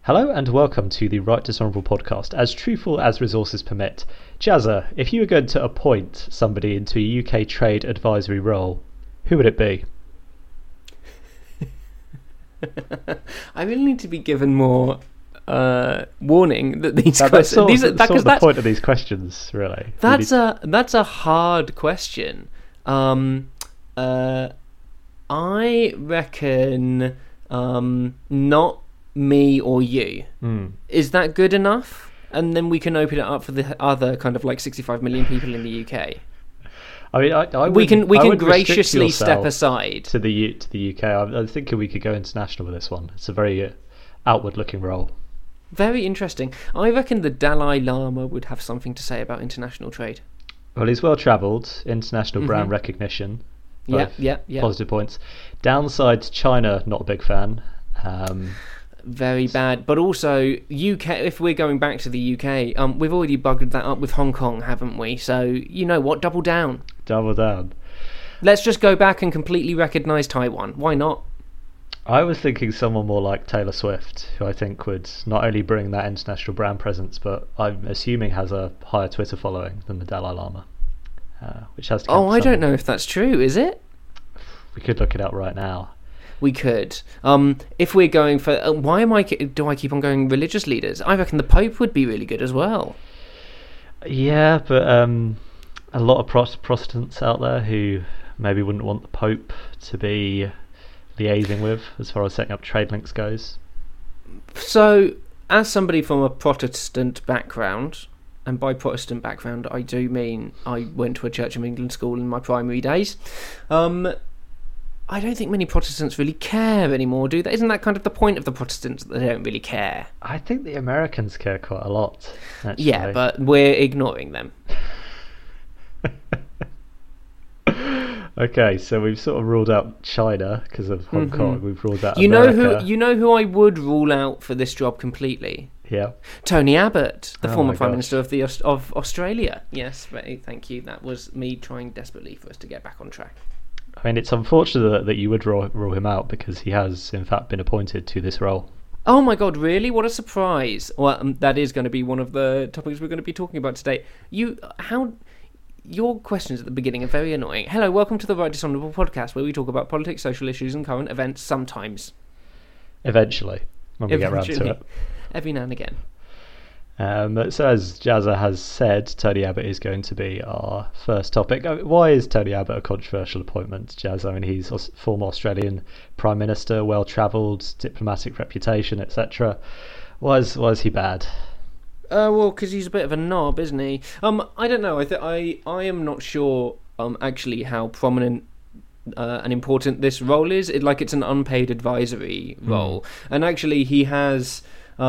Hello and welcome to the Right Dishonourable podcast, as truthful as resources permit. Jazza, if you were going to appoint somebody into a UK trade advisory role, who would it be? I really need to be given more warning that these That's questions. the point of these questions, really. That's a hard question. I reckon not me or you. Is that good enough? And then we can open it up for the other kind of like 65 million people in the UK. I mean, we can graciously step aside to the UK. I'm thinking we could go international with this one. It's a very outward-looking role. Very interesting. I reckon the Dalai Lama would have something to say about international trade. Well, he's well-travelled, international brand recognition. Yeah. Positive points. Downside, China, not a big fan. Very bad. But also, UK, if we're going back to the UK, we've already buggered that up with Hong Kong, haven't we? So, you know what? Double down. Double down. Let's just go back and completely recognise Taiwan. Why not? I was thinking someone more like Taylor Swift, who I think would not only bring that international brand presence, but I'm assuming has a higher Twitter following than the Dalai Lama, which has to count for I don't something. know if that's true, is it? We could look it up right now. We could. If we're going for... do I keep on going religious leaders? I reckon the Pope would be really good as well. Yeah, but a lot of Protestants out there who maybe wouldn't want the Pope to be liaising with as far as setting up trade links goes. So, as somebody from a Protestant background, and by Protestant background I do mean I went to a Church of England school in my primary days, I don't think many Protestants really care anymore, do they? Isn't that kind of the point of the Protestants, that they don't really care? I think the Americans care quite a lot, actually. Yeah, but we're ignoring them. Okay, so we've sort of ruled out China because of Hong Kong. We've ruled out You America. know who I would rule out for this job completely? Yeah. Tony Abbott, the former my Prime gosh. Minister of Australia. Yes, thank you. That was me trying desperately for us to get back on track. I mean, it's unfortunate that you would rule him out because he has, in fact, been appointed to this role. Oh my God, really? What a surprise. Well, that is going to be one of the topics we're going to be talking about today. Your questions at the beginning are very annoying. Hello, welcome to the Right Dishonourable podcast, where we talk about politics, social issues and current events sometimes. Eventually, when we get around to it. Every now and again. So as Jazza has said, Tony Abbott is going to be our first topic. Why is Tony Abbott a controversial appointment, Jazza? I mean, he's a former Australian Prime Minister, well-travelled, diplomatic reputation, etc. Why is he bad? Well, because he's a bit of a knob, isn't he? I don't know. I am not sure actually how prominent and important this role is. It's an unpaid advisory role, and actually he has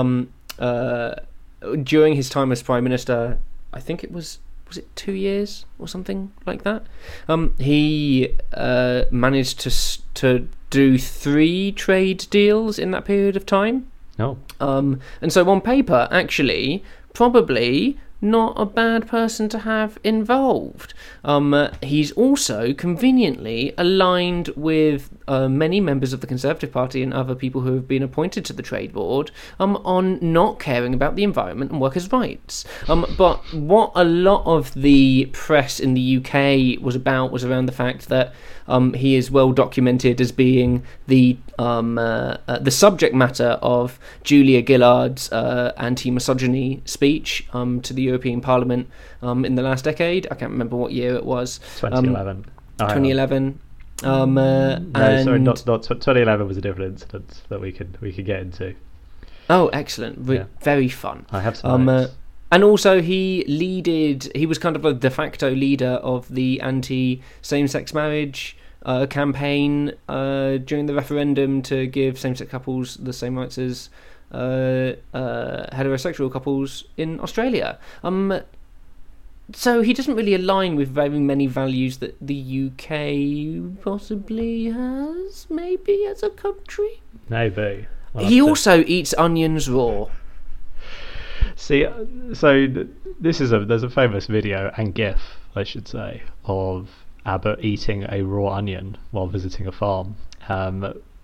during his time as Prime Minister, I think it was it 2 years or something like that. He managed to do 3 trade deals in that period of time. No. And so on paper, actually, probably not a bad person to have involved. He's also conveniently aligned with many members of the Conservative Party and other people who have been appointed to the Trade Board on not caring about the environment and workers' rights. But what a lot of the press in the UK was around the fact that he is well documented as being the subject matter of Julia Gillard's anti-misogyny speech to the European Parliament in the last decade. I can't remember what year it was. 2011. 2011. No, sorry, not 2011 was a different incident that we could get into. Oh, excellent! Yeah. Very fun. I have some notes. And also he was kind of a de facto leader of the anti-same-sex marriage campaign during the referendum to give same-sex couples the same rights as heterosexual couples in Australia. So he doesn't really align with very many values that the UK possibly has, maybe, as a country. Maybe. He also eats onions raw. See, so there's a famous video and GIF, I should say, of Abbott eating a raw onion while visiting a farm.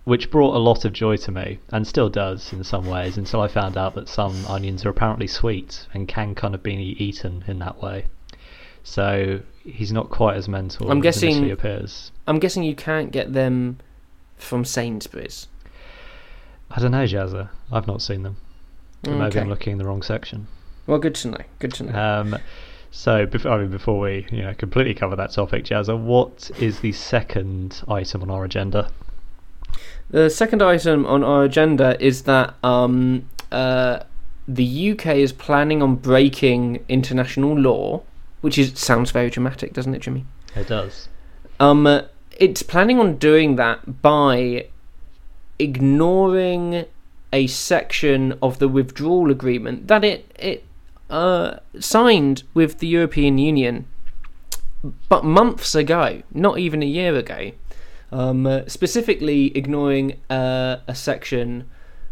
which brought a lot of joy to me, and still does in some ways, until I found out that some onions are apparently sweet and can kind of be eaten in that way. So he's not quite as mental as initially appears. I'm guessing you can't get them from Sainsbury's. I don't know, Jazza. I've not seen them. Maybe I'm looking in the wrong section. Well, good to know. Good to know. So before we completely cover that topic, Jazza, what is the second item on our agenda? The second item on our agenda is that the UK is planning on breaking international law, which sounds very dramatic, doesn't it, Jimmy? It does. It's planning on doing that by ignoring a section of the withdrawal agreement that it signed with the European Union, but months ago, not even a year ago. Specifically ignoring a section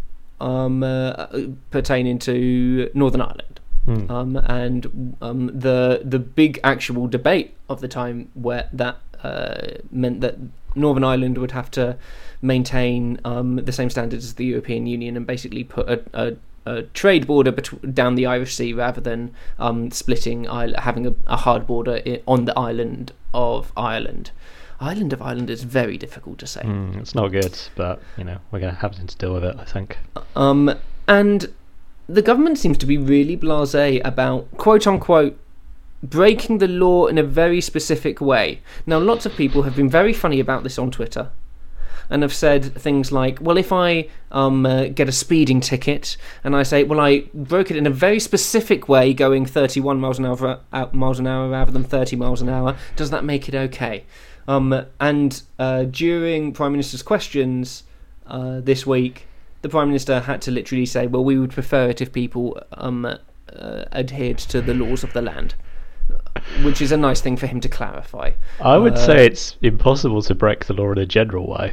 pertaining to Northern Ireland. And the big actual debate of the time where that meant that Northern Ireland would have to maintain the same standards as the European Union and basically put a trade border down the Irish Sea rather than having a hard border on the island of Ireland. Island of Ireland is very difficult to say. It's not good, but we're going to have to deal with it, I think. And the government seems to be really blasé about, quote unquote, breaking the law in a very specific way. Now, lots of people have been very funny about this on Twitter and have said things like, well, if I get a speeding ticket and I say, well, I broke it in a very specific way, going 31 miles an hour rather than 30 miles an hour, does that make it okay? And during Prime Minister's questions this week, the Prime Minister had to literally say, well, we would prefer it if people adhered to the laws of the land, which is a nice thing for him to clarify. I would say it's impossible to break the law in a general way.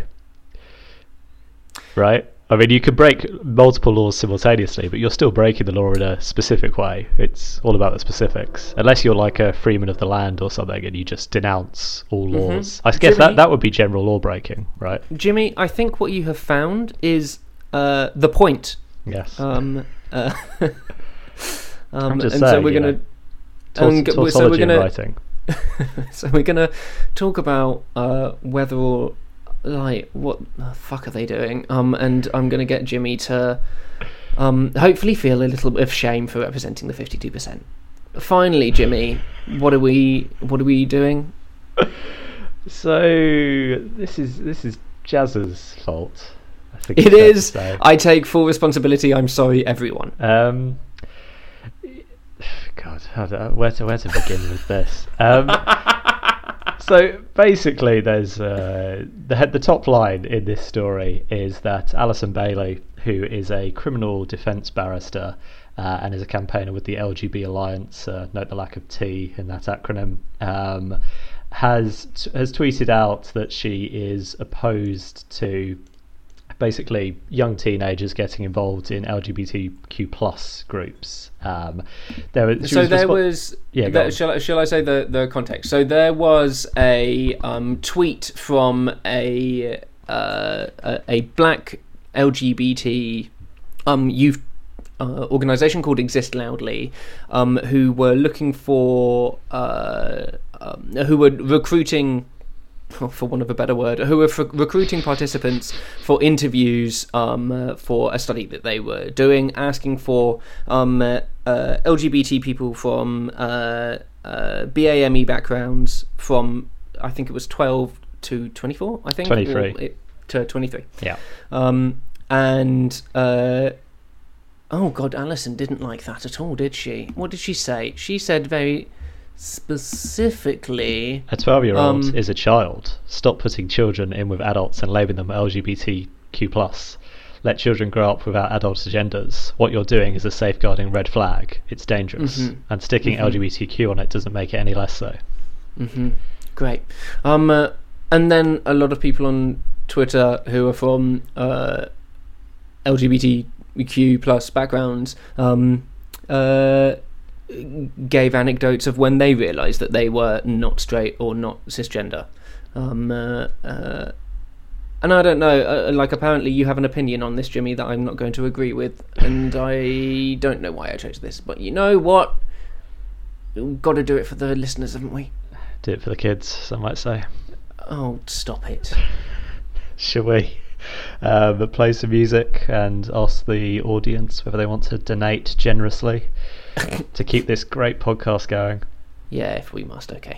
Right? I mean, you could break multiple laws simultaneously, but you're still breaking the law in a specific way. It's all about the specifics. Unless you're like a freeman of the land or something and you just denounce all laws. I guess Jimmy, that would be general law breaking, right? Jimmy, I think what you have found is the point. Yes. I'm just and saying, so we're going to... Tautology writing. So we're going to talk about whether or... what the fuck are they doing? And I'm going to get Jimmy to hopefully feel a little bit of shame for representing the 52%. Finally, Jimmy, what are we doing? So this is Jazza's fault. I think it is. I take full responsibility. I'm sorry, everyone. God, where to begin with this? So basically, there's the top line in this story is that Alison Bailey, who is a criminal defence barrister and is a campaigner with the LGB Alliance, note the lack of T in that acronym, has tweeted out that she is opposed to basically young teenagers getting involved in LGBTQ plus groups. Shall I say the context? So there was a tweet from a black LGBT youth organisation called Exist Loudly, who were looking for who were recruiting, for want of a better word, who were recruiting participants for interviews for a study that they were doing, asking for LGBT people from BAME backgrounds from, I think it was 12 to 24, I think? 23. To 23. Yeah. Oh God, Alison didn't like that at all, did she? What did she say? She said very... specifically, a 12-year-old is a child. Stop putting children in with adults and labelling them LGBTQ+. Let children grow up without adult agendas. What you're doing is a safeguarding red flag. It's dangerous. And sticking LGBTQ on it doesn't make it any less so. Great. And then a lot of people on Twitter who are from LGBTQ+ backgrounds gave anecdotes of when they realised that they were not straight or not cisgender, And I don't know, apparently you have an opinion on this, Jimmy, that I'm not going to agree with, and I don't know why I chose this, but you know what? We've got to do it for the listeners, haven't we? Do it for the kids, some might say. Oh, stop it. Shall we play some music and ask the audience whether they want to donate generously to keep this great podcast going? Yeah, if we must, okay.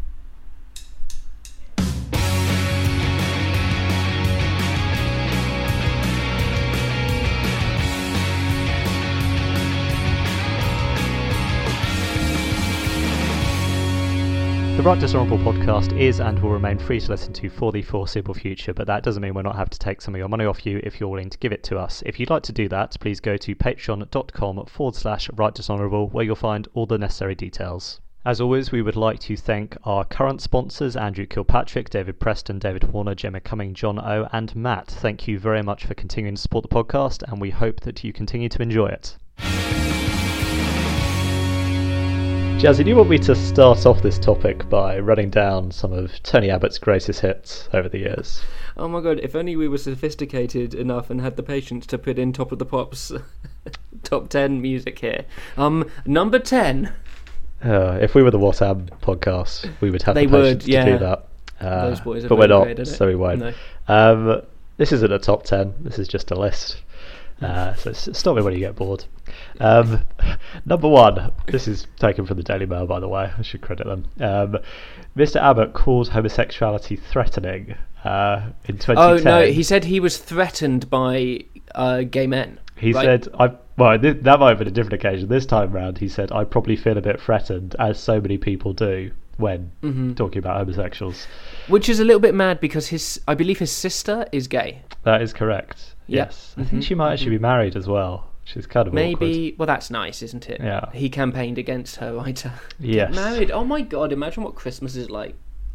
The Right Dishonourable podcast is and will remain free to listen to for the foreseeable future, but that doesn't mean we're not happy to take some of your money off you if you're willing to give it to us. If you'd like to do that, please go to patreon.com/Right Dishonourable, where you'll find all the necessary details. As always, we would like to thank our current sponsors, Andrew Kilpatrick, David Preston, David Warner, Gemma Cumming, John O, and Matt. Thank you very much for continuing to support the podcast, and we hope that you continue to enjoy it. Jazzy, do you want me to start off this topic by running down some of Tony Abbott's greatest hits over the years? Oh my god, if only we were sophisticated enough and had the patience to put in Top of the Pops top 10 music here. Number 10. If we were the What Am podcast, we would have the patience to do that. Those boys are but we're not, great, so we won't. No. This isn't a top 10, this is just a list. So stop me when you get bored. Number 1, this is taken from the Daily Mail, by the way, I should credit them. Mr. Abbott called homosexuality threatening in 2010. Oh no, he said he was threatened by gay men. He said, that might have been a different occasion. This time round, he said, I probably feel a bit threatened, as so many people do when talking about homosexuals. Which is a little bit mad because I believe his sister is gay. That is correct. Yes. I think she might actually be married as well, which is kind of maybe awkward. Well, that's nice, isn't it? Yeah. He campaigned against her right to get married. Oh my god, imagine what Christmas is like.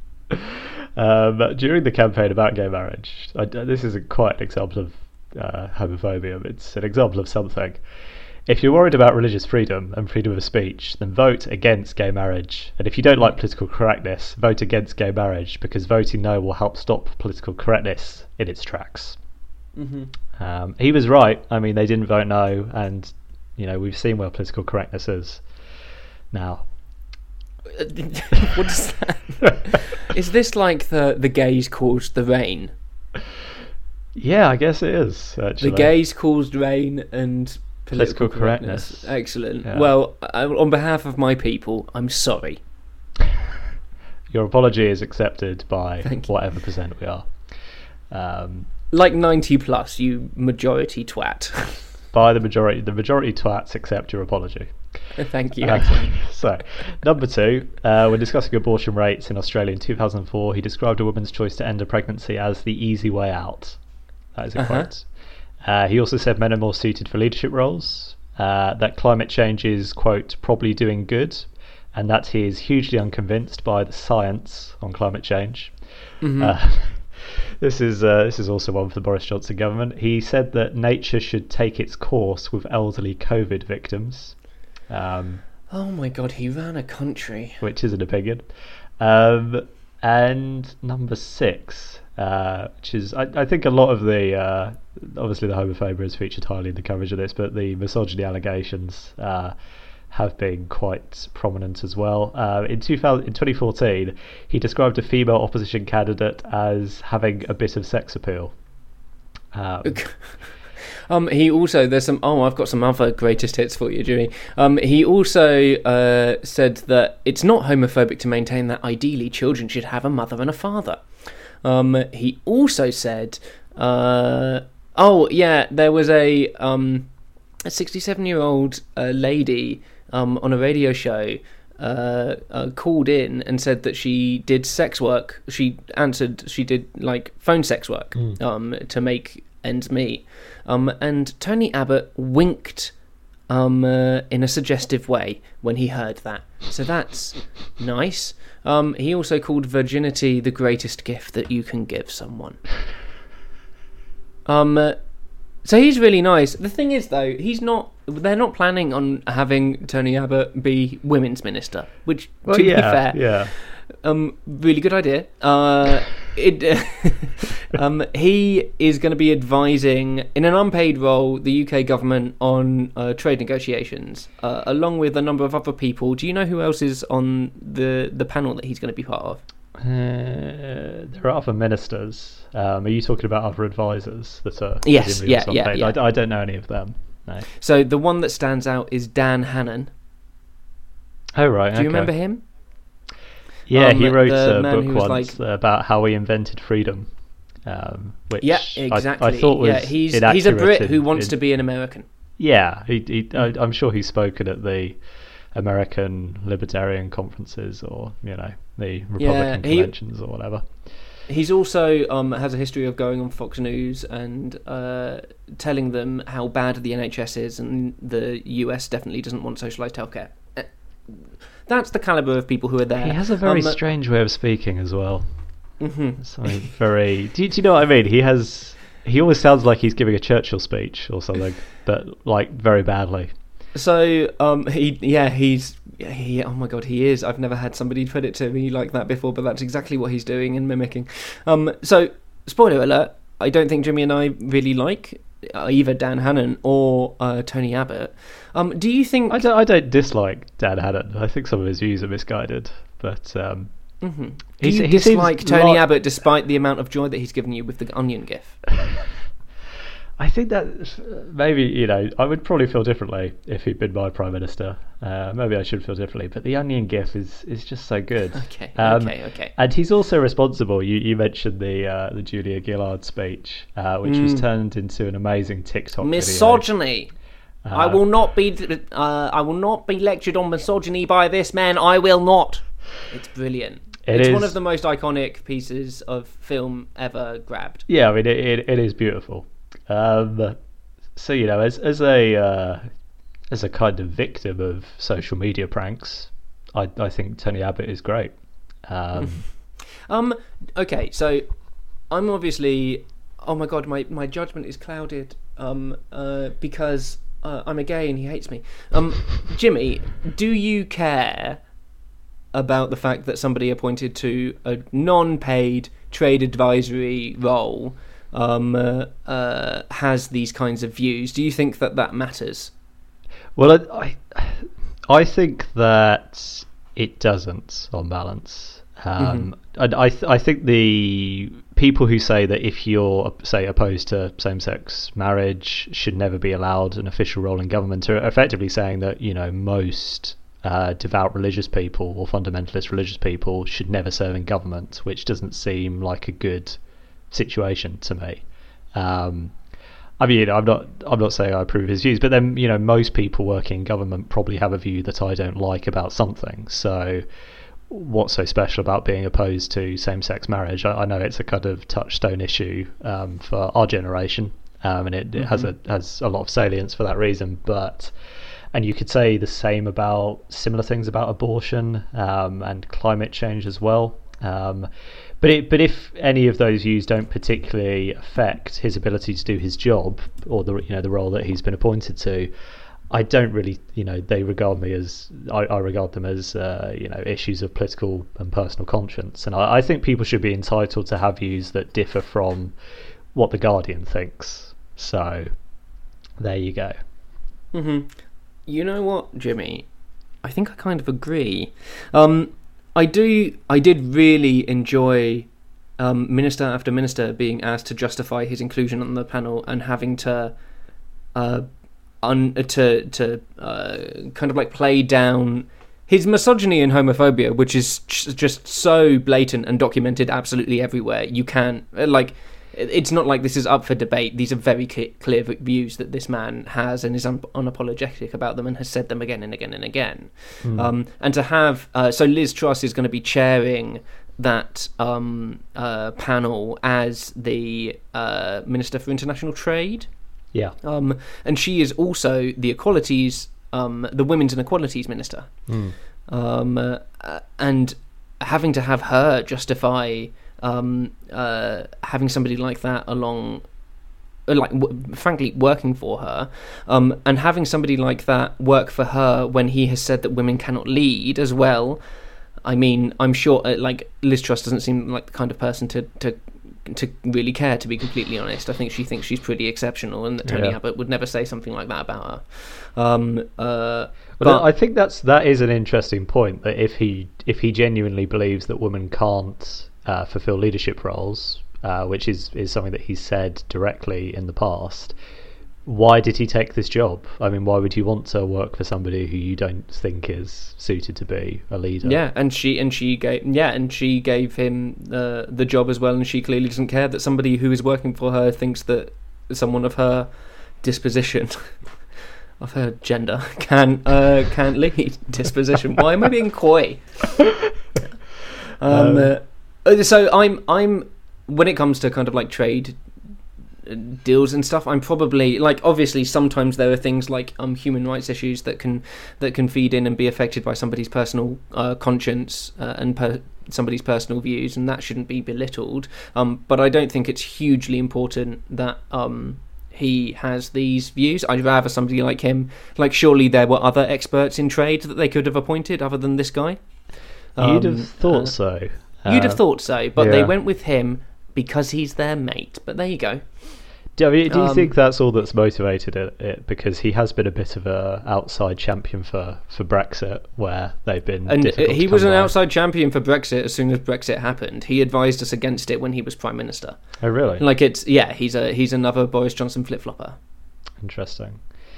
During the campaign about gay marriage, this isn't quite an example of homophobia, it's an example of something. If you're worried about religious freedom and freedom of speech, then vote against gay marriage. And if you don't like political correctness, vote against gay marriage, because voting no will help stop political correctness in its tracks. He was right. I mean, they didn't vote no, and we've seen where political correctness is now. What is that? Is this like the gays caused the rain? Yeah, I guess it is, actually. The gays caused rain and political correctness. Excellent. Yeah. Well, on behalf of my people, I'm sorry. Your apology is accepted by whatever percent we are. Like 90 plus, you majority twat. By the majority twats accept your apology. Thank you. So, number 2, when discussing abortion rates in Australia in 2004, he described a woman's choice to end a pregnancy as the easy way out. That is a quote. He also said men are more suited for leadership roles, that climate change is, quote, probably doing good, and that he is hugely unconvinced by the science on climate change. This is also one for the Boris Johnson government. He said that nature should take its course with elderly COVID victims. Oh my god, he ran a country. Which is an opinion. And number 6, which is, I think a lot of the, obviously the homophobia is featured highly in the coverage of this, but the misogyny allegations have been quite prominent as well. In 2014, he described a female opposition candidate as having a bit of sex appeal. He also, I've got some other greatest hits for you, Jimmy. He also said that it's not homophobic to maintain that ideally children should have a mother and a father. He also said, there was a 67-year-old lady on a radio show called in and said that she did sex work. She answered she did like phone sex work to make ends meet. And Tony Abbott winked in a suggestive way when he heard that. So that's nice. He also called virginity the greatest gift that you can give someone. So he's really nice. The thing is, though, they're not planning on having Tony Abbott be women's minister, which, to be fair, really good idea. He is going to be advising in an unpaid role the UK government on trade negotiations, along with a number of other people. Do you know who else is on the panel that he's going to be part of? There are other ministers. Are you talking about other advisors that are? Yes, yeah. I don't know any of them. No. So the one that stands out is Dan Hannan. Oh right. Do you remember him? Yeah, he wrote a book once about how he invented freedom. Which exactly. I thought was he's a Brit who wants to be an American. Yeah, I'm sure he's spoken at the American Libertarian conferences or the Republican conventions or whatever. He's also has a history of going on Fox News and telling them how bad the NHS is and the US definitely doesn't want socialised healthcare. That's the calibre of people who are there. He has a very strange way of speaking as well. Mm-hmm. Something very. Do you know what I mean? He always sounds like he's giving a Churchill speech or something, but like very badly. So he's oh my god, he is. I've never had somebody put it to me like that before, but that's exactly what he's doing and mimicking. So spoiler alert, I don't think Jimmy and I really like either Dan Hannan or Tony Abbott. Do you think... I don't dislike Dan Hannan. I think some of his views are misguided, but do you dislike Tony Abbott despite the amount of joy that he's given you with the onion gif? I think that maybe, I would probably feel differently if he'd been my Prime Minister. Maybe I should feel differently, but the onion gif is just so good. Okay. And he's also responsible. You mentioned the Julia Gillard speech, which was turned into an amazing TikTok misogyny. video. I will not be lectured on misogyny by this man. I will not. It's brilliant. It's one of the most iconic pieces of film ever grabbed. Yeah, I mean it is beautiful. So as a kind of victim of social media pranks, I think Tony Abbott is great. Okay, so I'm obviously, oh my god, my judgment is clouded because I'm a gay and he hates me. Jimmy, do you care about the fact that somebody appointed to a non-paid trade advisory role has these kinds of views? Do you think that matters? Well, I think that it doesn't, on balance. I think the people who say that if you're, say, opposed to same-sex marriage should never be allowed an official role in government are effectively saying that most devout religious people or fundamentalist religious people should never serve in government, which doesn't seem like a good situation to me. I mean, I'm not saying I approve of his views, but then most people working in government probably have a view that I don't like about something. So, what's so special about being opposed to same-sex marriage? I know it's a kind of touchstone issue for our generation, and it has a lot of salience for that reason. And you could say the same about similar things about abortion and climate change as well. But if any of those views don't particularly affect his ability to do his job or the role that he's been appointed to, I don't really they regard me as I regard them as issues of political and personal conscience, and I think people should be entitled to have views that differ from what the Guardian thinks. So there you go. You know what, Jimmy? I think I kind of agree. I did really enjoy minister after minister being asked to justify his inclusion on the panel and having to kind of like play down his misogyny and homophobia, which is just so blatant and documented absolutely everywhere. You can't it's not like this is up for debate. These are very clear views that this man has and is unapologetic about them and has said them again and again and again. And to have... so Liz Truss is going to be chairing that panel as the Minister for International Trade. Yeah. And she is also the Equalities... the Women's and Equalities Minister. And having to have her justify... having somebody like that along, frankly, working for her, and having somebody like that work for her when he has said that women cannot lead as well, I mean, I'm sure like Liz Truss doesn't seem like the kind of person to really care, to be completely honest. I think she thinks she's pretty exceptional, and that Tony Abbott would never say something like that about her. But I think that is an interesting point, that if he genuinely believes that women can't fulfill leadership roles, which is something that he's said directly in the past, why did he take this job? I mean, why would you want to work for somebody who you don't think is suited to be a leader? Yeah, and she gave him the job as well, and she clearly doesn't care that somebody who is working for her thinks that someone of her disposition, of her gender, can't lead. Disposition. Why am I being coy? So I'm when it comes to kind of like trade deals and stuff, I'm probably like, obviously sometimes there are things like human rights issues that can feed in and be affected by somebody's personal conscience and somebody's personal views, and that shouldn't be belittled, but I don't think it's hugely important that he has these views. I'd rather somebody like him, like, surely there were other experts in trade that they could have appointed other than this guy. You'd have thought so. You'd have thought so, but they went with him because he's their mate. But there you go. Do you think that's all that's motivated it? Because he has been a bit of a outside champion for Brexit, where they've been. And he was an outside champion for Brexit as soon as Brexit happened. He advised us against it when he was Prime Minister. Oh, really? Like, he's another Boris Johnson flip flopper. Interesting.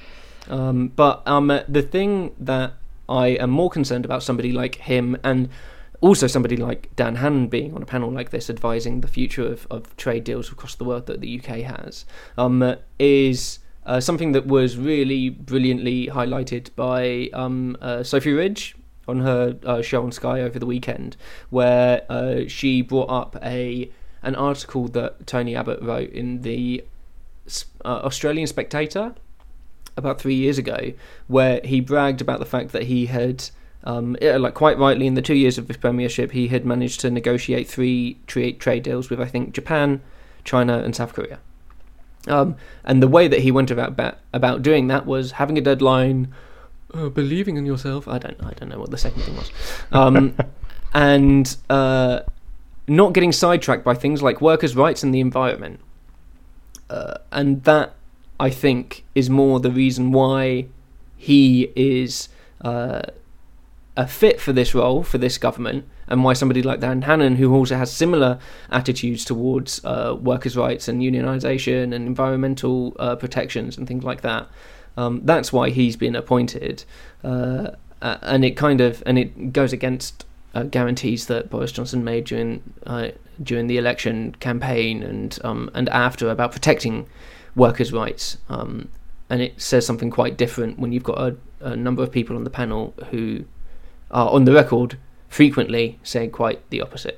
But the thing that I am more concerned about somebody like him, and also somebody like Dan Hannan being on a panel like this advising the future of trade deals across the world that the UK has, is something that was really brilliantly highlighted by Sophie Ridge on her show on Sky over the weekend, where she brought up an article that Tony Abbott wrote in the Australian Spectator about 3 years ago, where he bragged about the fact that he had like, quite rightly, in the 2 years of his premiership, he had managed to negotiate 3 trade deals with, I think, Japan, China, and South Korea. And the way that he went about doing that was having a deadline, believing in yourself. I don't know what the second thing was, and not getting sidetracked by things like workers' rights and the environment. And that, I think, is more the reason why he is a fit for this role, for this government, and why somebody like Dan Hannan, who also has similar attitudes towards workers' rights and unionisation and environmental protections and things like that, that's why he's been appointed. And it goes against guarantees that Boris Johnson made during the election campaign and after, about protecting workers' rights. And it says something quite different when you've got a number of people on the panel who are on the record frequently saying quite the opposite.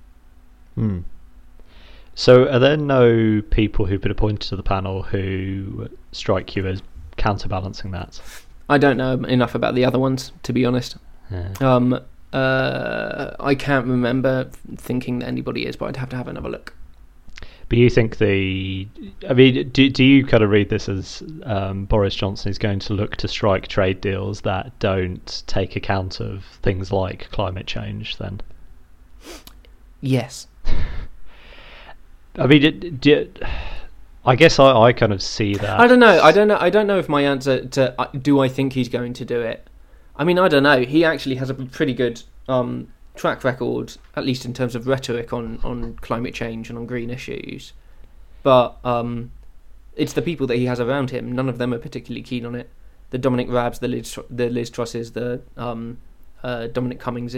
So are there no people who've been appointed to the panel who strike you as counterbalancing that? I don't know enough about the other ones, to be honest. Yeah. I can't remember thinking that anybody is, but I'd have to have another look. But you think do you kind of read this as Boris Johnson is going to look to strike trade deals that don't take account of things like climate change then? Yes. I mean, I guess I kind of see that. I don't know if my answer to do I think he's going to do it. I mean, I don't know. He actually has a pretty good track record, at least in terms of rhetoric on climate change and on green issues, but it's the people that he has around him. None of them are particularly keen on it. The Dominic Raabs, the Liz Trusses, the Dominic Cummings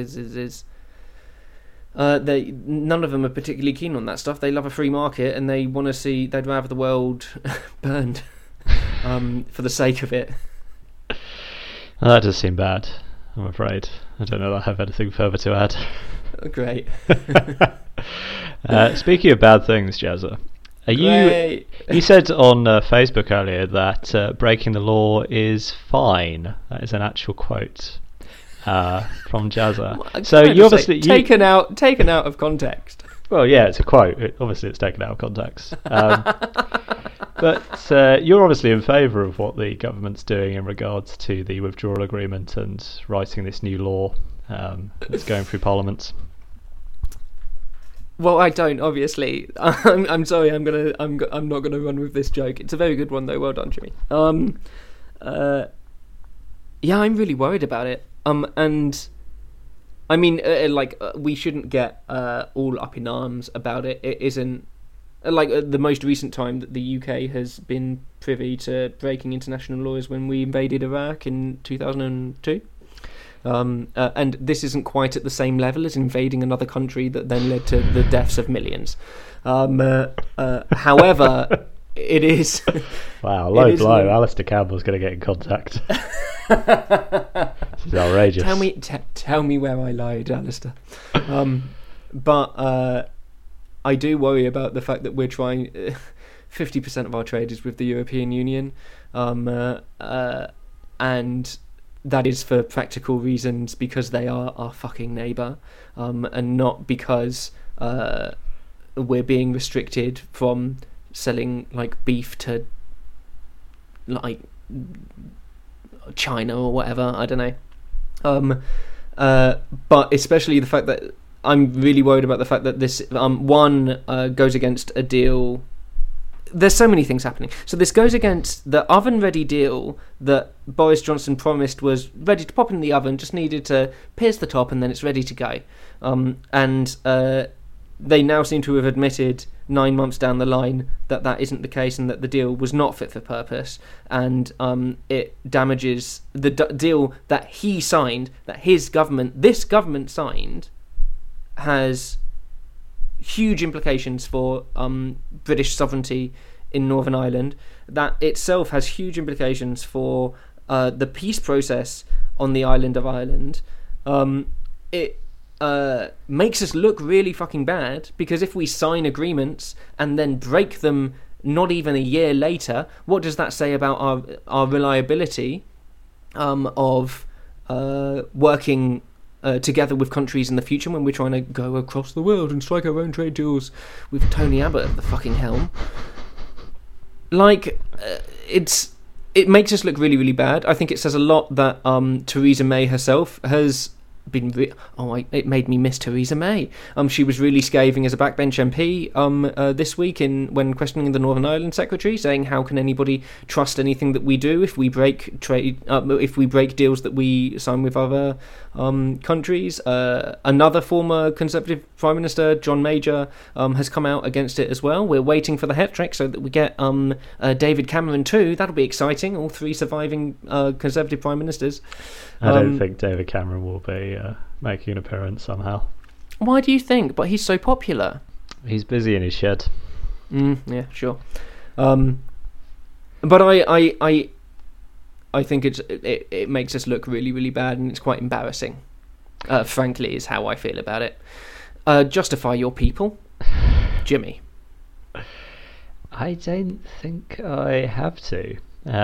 none of them are particularly keen on that stuff. They love a free market and they want to see. They'd rather the world burned for the sake of it. Well, that does seem bad, I'm afraid. I don't know that I have anything further to add. Great. Speaking of bad things, Jazza, you said on Facebook earlier that breaking the law is fine. That is an actual quote from Jazza. So you obviously taken out of context. Well, yeah, it's a quote. Obviously, it's taken out of context. But you're obviously in favour of what the government's doing in regards to the withdrawal agreement and writing this new law that's going through Parliament? Well, I don't, obviously. I'm sorry. I'm not gonna run with this joke. It's a very good one, though. Well done, Jimmy. Yeah, I'm really worried about it. And I mean, we shouldn't get all up in arms about it. It isn't like the most recent time that the UK has been privy to breaking international law is when we invaded Iraq in 2002. And this isn't quite at the same level as invading another country that then led to the deaths of millions. However, it is... Wow, low blow. Alistair Campbell's going to get in contact. This is outrageous. Tell me where I lied, Alistair. But I do worry about the fact that we're trying... 50% of our trade is with the European Union. And... that is for practical reasons, because they are our fucking neighbour, and not because we're being restricted from selling like beef to like China or whatever. I don't know. But especially the fact that I'm really worried about the fact that this goes against a deal. There's so many things happening. So this goes against the oven-ready deal that Boris Johnson promised was ready to pop in the oven, just needed to pierce the top and then it's ready to go. And they now seem to have admitted 9 months down the line that isn't the case and that the deal was not fit for purpose. And it damages the deal that he signed, that this government signed, has... huge implications for British sovereignty in Northern Ireland. That itself has huge implications for the peace process on the island of Ireland. It makes us look really fucking bad, because if we sign agreements and then break them not even a year later, what does that say about our reliability of working together with countries in the future when we're trying to go across the world and strike our own trade deals with Tony Abbott at the fucking helm? Like, it makes us look really, really bad. I think it says a lot that Theresa May herself has been... it made me miss Theresa May. She was really scathing as a backbench MP this week when questioning the Northern Ireland Secretary, saying how can anybody trust anything that we do if we break deals that we sign with other countries. Another former Conservative Prime Minister, John Major, has come out against it as well. We're waiting for the hat trick so that we get David Cameron too. That'll be exciting. All three surviving Conservative Prime Ministers. I don't think David Cameron will be making an appearance somehow. Why do you think? But he's so popular. He's busy in his shed. Yeah, sure. But I think it makes us look really, really bad, and it's quite embarrassing. Frankly, is how I feel about it. Justify your people, Jimmy. I don't think I have to.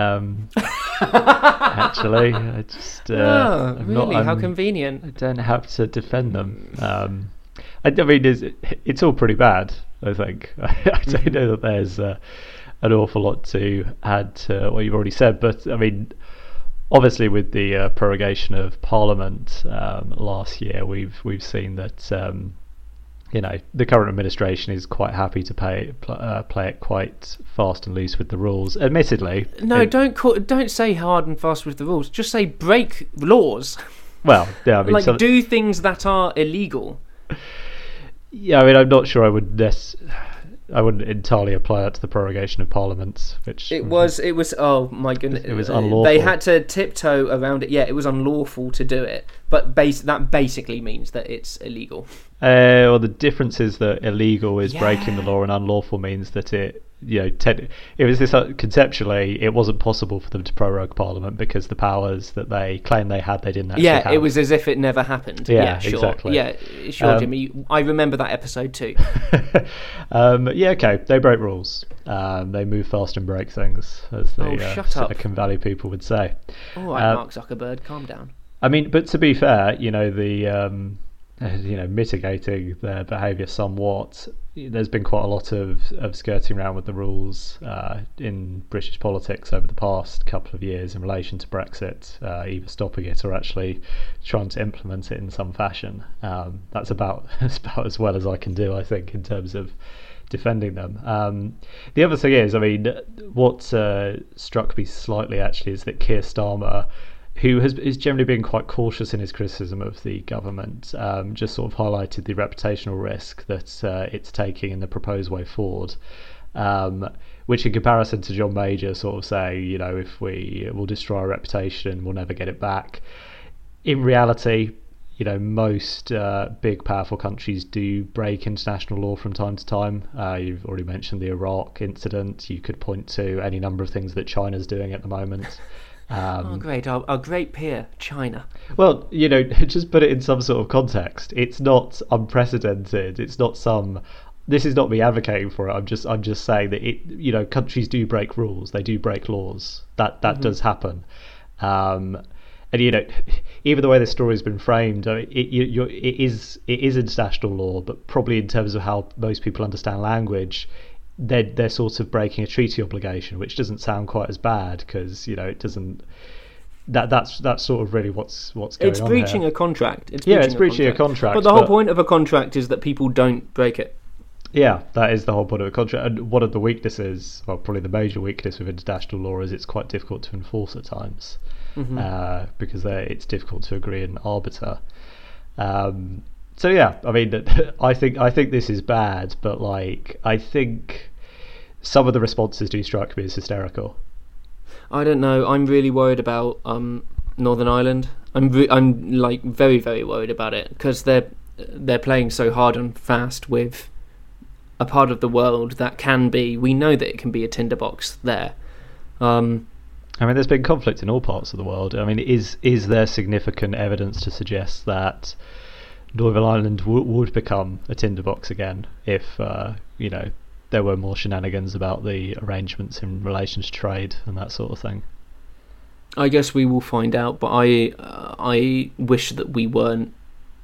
Actually, I just really? How convenient. I don't have to defend them. I mean, it's all pretty bad, I think. I don't know that there's an awful lot to add to what you've already said, but I mean, obviously with the prorogation of Parliament last year, we've seen that the current administration is quite happy to play it quite fast and loose with the rules. Admittedly, no, don't say hard and fast with the rules. Just say break laws. Well, yeah, I mean, do things that are illegal. Yeah, I mean, I'm not sure I wouldn't entirely apply that to the prorogation of Parliament, which it was. Oh my goodness, it was unlawful. They had to tiptoe around it. Yeah, it was unlawful to do it, but that basically means that it's illegal. Well, the difference is that illegal is breaking the law, and unlawful means that it was this conceptually it wasn't possible for them to prorogue Parliament because the powers that they claimed they had, they didn't actually have. It was as if it never happened. Yeah, sure. Exactly. Yeah, sure, Jimmy. I remember that episode too. Okay, they break rules. They move fast and break things, as the Silicon Valley people would say. All right, Mark Zuckerberg, calm down. I mean, but to be fair, mitigating their behaviour somewhat. There's been quite a lot of skirting around with the rules in British politics over the past couple of years in relation to Brexit, either stopping it or actually trying to implement it in some fashion. That's about as well as I can do, I think, in terms of defending them. The other thing is, what struck me slightly actually is that Keir Starmer, who is generally been quite cautious in his criticism of the government, just sort of highlighted the reputational risk that it's taking in the proposed way forward, which in comparison to John Major sort of saying, if we will destroy our reputation, we'll never get it back. In reality, most big powerful countries do break international law from time to time. You've already mentioned the Iraq incident. You could point to any number of things that China's doing at the moment. Great. Our great peer, China. Well, just put it in some sort of context. It's not unprecedented. It's not this is not me advocating for it. I'm just saying that countries do break rules. They do break laws. That does happen. And even the way this story has been framed, it is international law, but probably in terms of how most people understand language, they're sort of breaking a treaty obligation, which doesn't sound quite as bad because it doesn't. That's sort of really what's going on. It's breaching a contract. It's breaching a contract. But the whole point of a contract is that people don't break it. Yeah, that is the whole point of a contract. And one of the weaknesses, well, probably the major weakness with international law, is it's quite difficult to enforce at times, because it's difficult to agree an arbiter. So yeah, I think this is bad, but I think some of the responses do strike me as hysterical. I don't know. I'm really worried about Northern Ireland. I'm very, very worried about it because they're playing so hard and fast with a part of the world that can be. We know that it can be a tinderbox there. There's been conflict in all parts of the world. Is there significant evidence to suggest that Northern Ireland would become a tinderbox again if there were more shenanigans about the arrangements in relation to trade and that sort of thing? I guess we will find out, but I wish that we weren't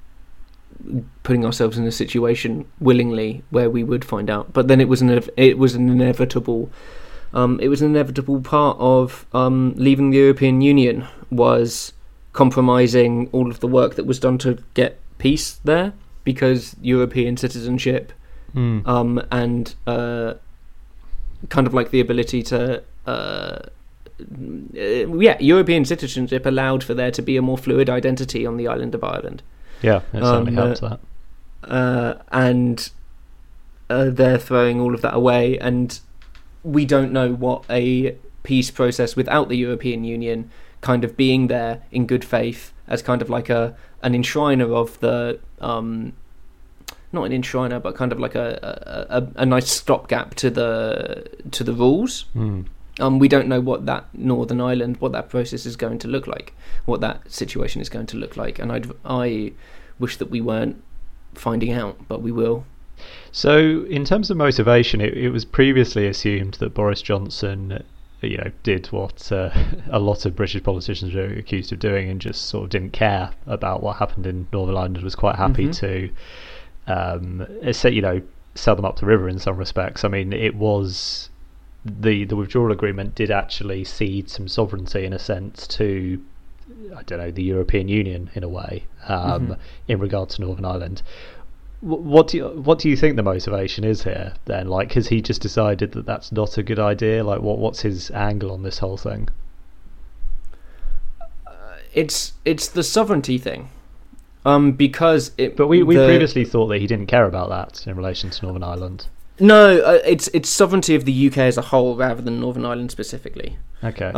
putting ourselves in a situation willingly where we would find out. But then it was an inevitable. It was an inevitable part of leaving the European Union, was compromising all of the work that was done to get peace there, because European citizenship and kind of like the ability to European citizenship allowed for there to be a more fluid identity on the island of Ireland. Yeah, it certainly helps that. And they're throwing all of that away, and we don't know what a peace process without the European Union kind of being there in good faith as kind of like an enshriner of the not an enshriner, but kind of like a nice stopgap to the rules. We don't know what that Northern Ireland, what that process is going to look like, what that situation is going to look like, and I wish that we weren't finding out, but we will. So, in terms of motivation, it was previously assumed that Boris Johnson, did what a lot of British politicians were accused of doing, and just sort of didn't care about what happened in Northern Ireland. Was quite happy to, sell them up the river in some respects. It was the withdrawal agreement did actually cede some sovereignty in a sense to, the European Union in a way, in regard to Northern Ireland. What do you think the motivation is here then? Has he just decided that that's not a good idea? What's his angle on this whole thing? It's the sovereignty thing, because But we previously thought that he didn't care about that in relation to Northern Ireland. No, it's sovereignty of the UK as a whole rather than Northern Ireland specifically. Okay.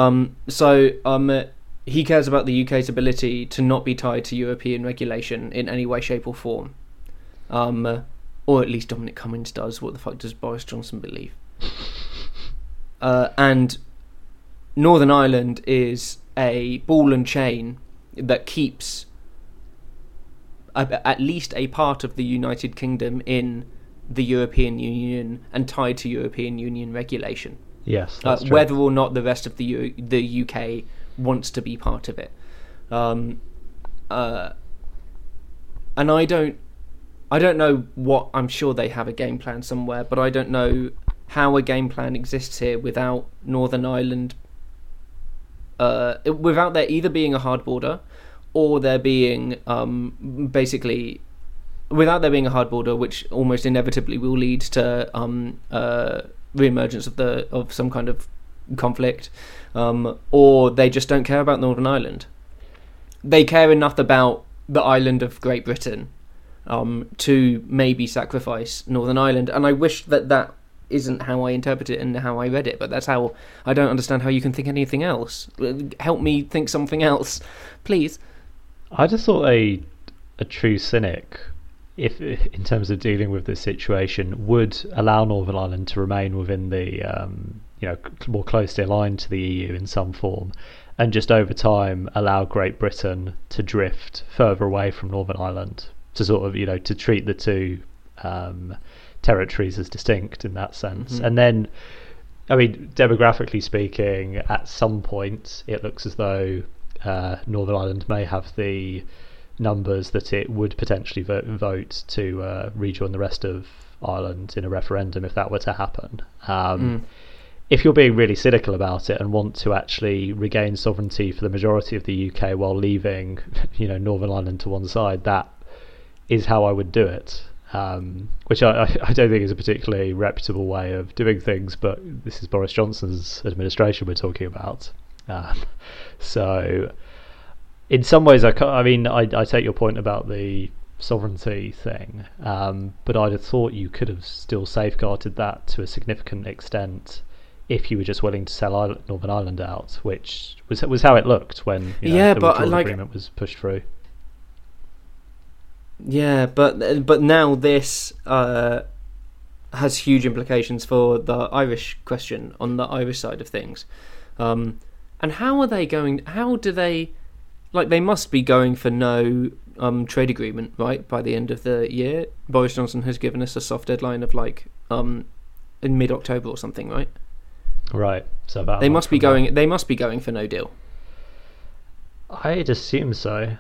He cares about the UK's ability to not be tied to European regulation in any way, shape, or form. Or at least Dominic Cummings does. What the fuck does Boris Johnson believe? And Northern Ireland is a ball and chain that keeps at least a part of the United Kingdom in the European Union and tied to European Union regulation. Yes, that's true. Whether or not the rest of the UK wants to be part of it. and I don't know what. I'm sure they have a game plan somewhere, but I don't know how a game plan exists here without Northern Ireland, without there either being a hard border, or there being basically without there being a hard border, which almost inevitably will lead to re-emergence of some kind of conflict, or they just don't care about Northern Ireland. They care enough about the island of Great Britain to maybe sacrifice Northern Ireland, and I wish that isn't how I interpret it and how I read it, but that's how I don't understand how you can think anything else. Help me think something else, please. I just thought a true cynic, if in terms of dealing with this situation, would allow Northern Ireland to remain within the more closely aligned to the EU in some form, and just over time allow Great Britain to drift further away from Northern Ireland, to sort of to treat the two territories as distinct in that sense. Mm-hmm. And then, I mean, demographically speaking, at some point it looks as though Northern Ireland may have the numbers that it would potentially vote to rejoin the rest of Ireland in a referendum if that were to happen. If you're being really cynical about it and want to actually regain sovereignty for the majority of the UK while leaving Northern Ireland to one side, that is how I would do it. Which I don't think is a particularly reputable way of doing things, but this is Boris Johnson's administration we're talking about. So in some ways, I take your point about the sovereignty thing, but I'd have thought you could have still safeguarded that to a significant extent if you were just willing to sell Northern Ireland out, which was how it looked when the withdrawal agreement was pushed through. Yeah, but now this has huge implications for the Irish question on the Irish side of things. And how are they going? How do they? They must be going for no trade agreement, right? By the end of the year, Boris Johnson has given us a soft deadline of in mid-October or something, right? Right. So about they must be going. They must be going for no deal. I'd assume so.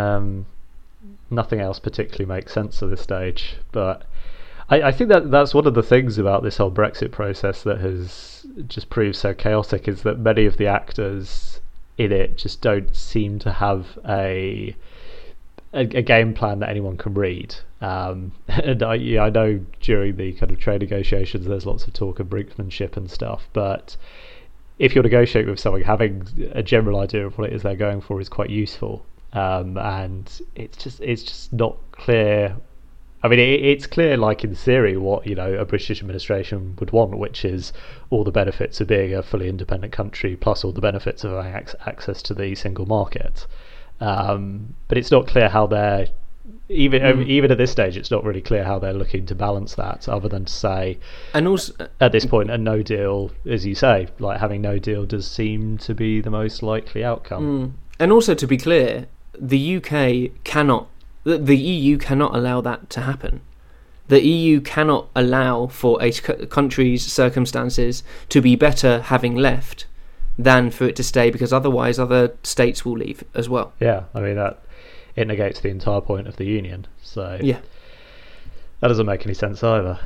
Nothing else particularly makes sense at this stage, but I think that's one of the things about this whole Brexit process that has just proved so chaotic, is that many of the actors in it just don't seem to have a game plan that anyone can read. And I know during the kind of trade negotiations there's lots of talk of brinkmanship and stuff, but if you're negotiating with someone, having a general idea of what it is they're going for is quite useful. And it's just not clear. I mean, it's clear, in theory, what a British administration would want, which is all the benefits of being a fully independent country, plus all the benefits of having access to the single market. But it's not clear how they're even at this stage. It's not really clear how they're looking to balance that, other than to say, and also at this point, a no deal, as you say, having no deal does seem to be the most likely outcome. And also, to be clear, the EU cannot allow that to happen. The EU cannot allow for a country's circumstances to be better having left than for it to stay, because otherwise other states will leave as well. Yeah, I mean, it negates the entire point of the union. So yeah, that doesn't make any sense either.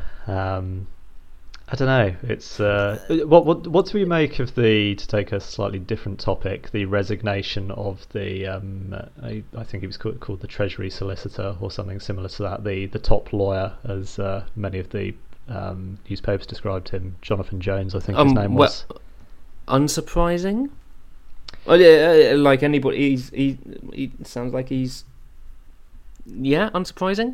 I don't know. It's what do we make of to take a slightly different topic, the resignation of the I think he was called the Treasury Solicitor or something similar to that, the top lawyer, as many of the newspapers described him, Jonathan Jones, I think his name was. Unsurprising. Like anybody, he sounds like he's unsurprising.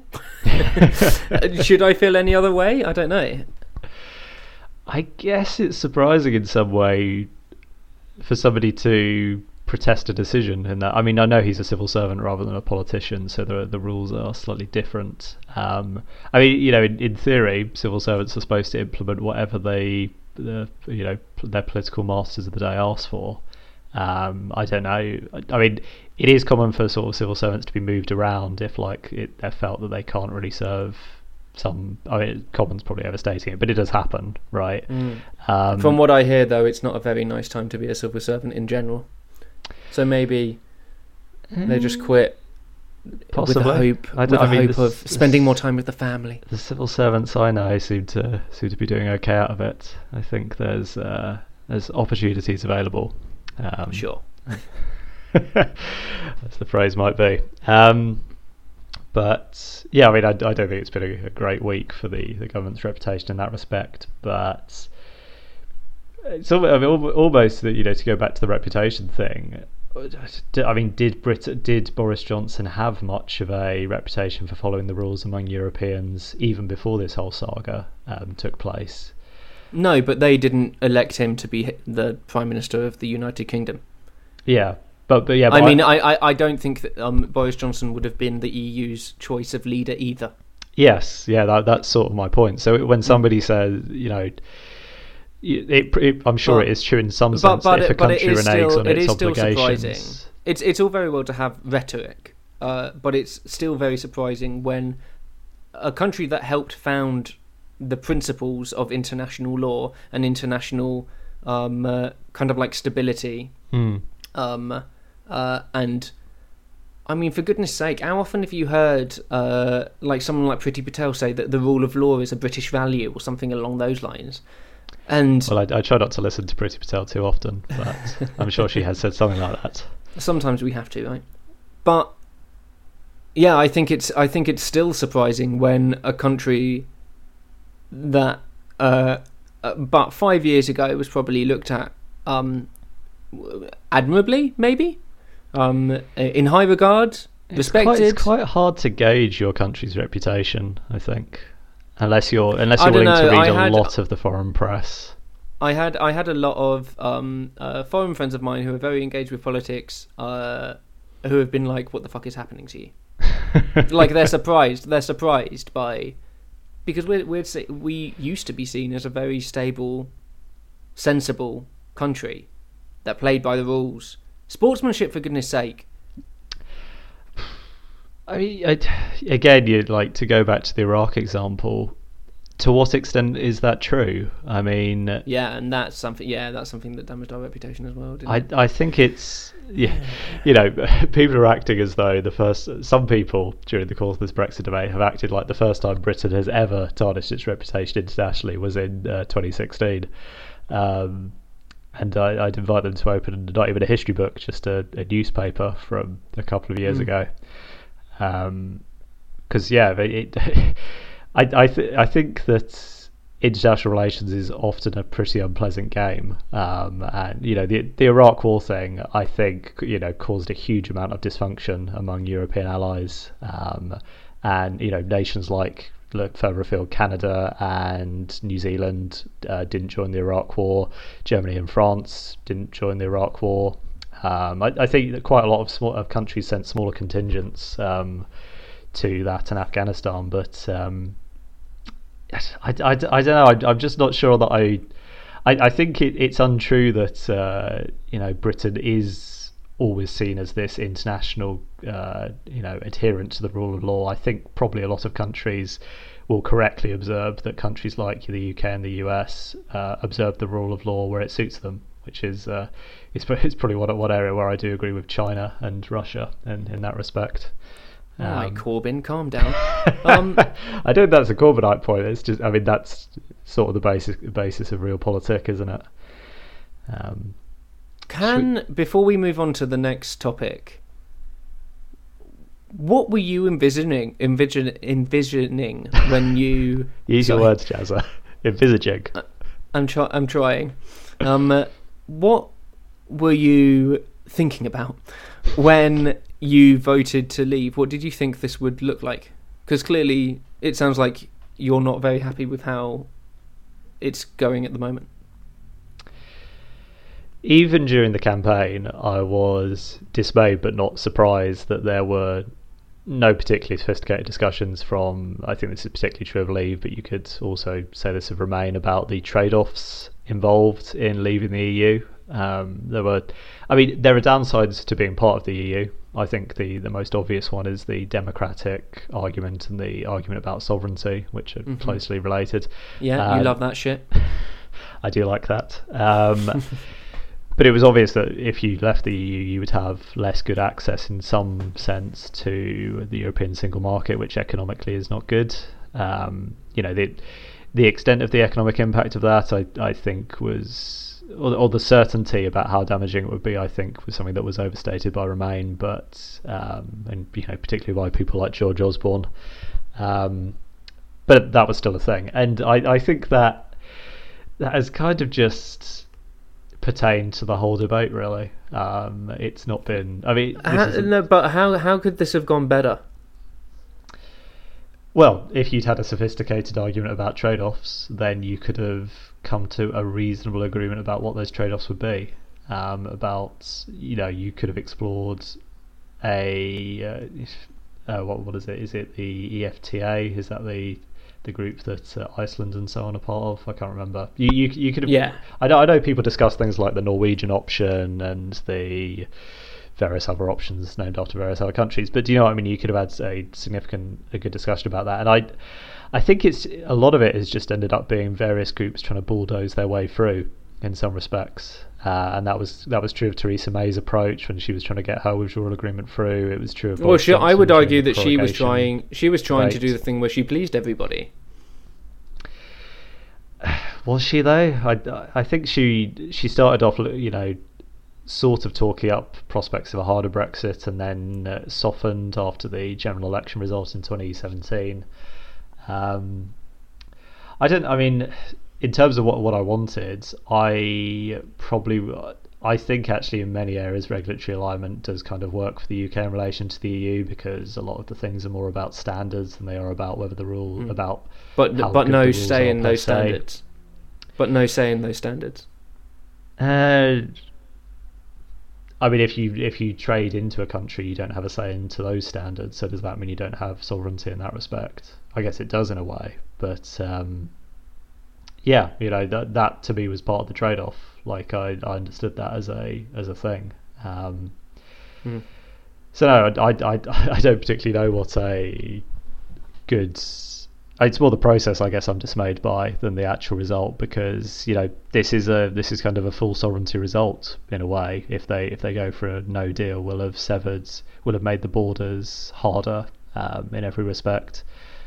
Should I feel any other way? I don't know. I guess it's surprising in some way for somebody to protest a decision in that. I mean, I know he's a civil servant rather than a politician, so the rules are slightly different. I mean, in theory, civil servants are supposed to implement whatever their political masters of the day ask for. I don't know. I mean, it is common for sort of civil servants to be moved around if they're felt that they can't really serve some. I mean, common's probably overstating it, but it does happen, right? From what I hear, though, it's not a very nice time to be a civil servant in general. So maybe they just quit Possibly. with the hope of spending more time with the family. The civil servants I know seem to be doing okay out of it. I think there's opportunities available. Sure. As the phrase might be. But yeah, I mean, I don't think it's been a great week for the government's reputation in that respect. But it's almost that, to go back to the reputation thing. I mean, did Boris Johnson have much of a reputation for following the rules among Europeans even before this whole saga took place? No, but they didn't elect him to be the Prime Minister of the United Kingdom. Yeah, but yeah. But I don't think that Boris Johnson would have been the EU's choice of leader either. Yes, yeah, that's sort of my point. So when somebody says, I'm sure it is true in some sense if a country reneges on its obligations. It's all very well to have rhetoric, but it's still very surprising when a country that helped found the principles of international law and international kind of like stability, and I mean, for goodness sake, how often have you heard like someone like Priti Patel say that the rule of law is a British value or something along those lines? And well, I try not to listen to Priti Patel too often, but I'm sure she has said something like that. Sometimes we have to, right? But yeah, I think it's still surprising when a country that but 5 years ago was probably looked at admirably, maybe in high regard, respected. It's quite hard to gauge your country's reputation, I think. Unless you're willing to read a lot of the foreign press. I had a lot of foreign friends of mine who are very engaged with politics, who have been like, "What the fuck is happening to you?" Like they're surprised by, because we used to be seen as a very stable, sensible country that played by the rules, sportsmanship for goodness sake. I mean, again, you'd like to go back to the Iraq example. To what extent is that true? I mean, yeah, and that's something that damaged our reputation as well. I think it's people are acting as though some people during the course of this Brexit debate have acted like the first time Britain has ever tarnished its reputation internationally was in 2016. And I'd invite them to open not even a history book, just a newspaper from a couple of years ago. Because I think that international relations is often a pretty unpleasant game, and the Iraq War thing, I think, caused a huge amount of dysfunction among European allies, and nations like, look further afield, Canada and New Zealand didn't join the Iraq War. Germany and France didn't join the Iraq War. I think that quite a lot of countries sent smaller contingents to that in Afghanistan, but I don't know. I'm just not sure that I think it's untrue that Britain is always seen as this international adherent to the rule of law. I think probably a lot of countries will correctly observe that countries like the UK and the US observe the rule of law where it suits them, which is it's probably one area where I do agree with China and Russia in that respect. All right, Corbyn, calm down. I don't think that's a Corbynite point. It's just, I mean, that's sort of the basis of realpolitik, isn't it? Before we move on to the next topic, what were you envisioning when you use your words, Jazza? Envisaging. I'm trying. What were you thinking about when you voted to leave? What did you think this would look like? Because clearly it sounds like you're not very happy with how it's going at the moment. Even during the campaign, I was dismayed but not surprised that there were no particularly sophisticated discussions from, I think this is particularly true of Leave, but you could also say this of Remain, about the trade-offs involved in leaving the EU. There are downsides to being part of the EU. I think the most obvious one is the democratic argument and the argument about sovereignty, which are closely related. Yeah, you love that shit. I do like that. But it was obvious that if you left the EU, you would have less good access in some sense to the European single market, which economically is not good. The extent of the economic impact of that, I think, was, or the certainty about how damaging it would be, I think, was something that was overstated by Remain, but and particularly by people like George Osborne. But that was still a thing, and I think that has kind of just pertain to the whole debate, really. It's not been. I mean, but how could this have gone better? Well, if you'd had a sophisticated argument about trade-offs, then you could have come to a reasonable agreement about what those trade-offs would be. You could have explored what is it? Is it the EFTA? Is that the group that Iceland and so on are part of? I can't remember. You could have. Yeah. I know people discuss things like the Norwegian option and the various other options named after various other countries, but do you know what I mean? You could have had a good discussion about that, and I think it's a lot of it has just ended up being various groups trying to bulldoze their way through in some respects. And that was true of Theresa May's approach when she was trying to get her withdrawal agreement through. It was true of. Well, I would argue that she was trying to do the thing where she pleased everybody. Was she though? I think she started off, sort of talking up prospects of a harder Brexit, and then softened after the general election result in 2017. In terms of what I wanted, I think actually in many areas regulatory alignment does kind of work for the UK in relation to the EU, because a lot of the things are more about standards than they are about whether the rule about. But no say in those standards. But no say in those standards. If you trade into a country, you don't have a say into those standards. So does that mean you don't have sovereignty in that respect? I guess it does in a way, but that to me was part of the trade-off. Like I understood that as a thing. So no, I don't particularly know what a good. It's more the process, I guess, I'm dismayed by than the actual result, because this is kind of a full sovereignty result in a way. If they go for a no deal, will have made the borders harder in every respect,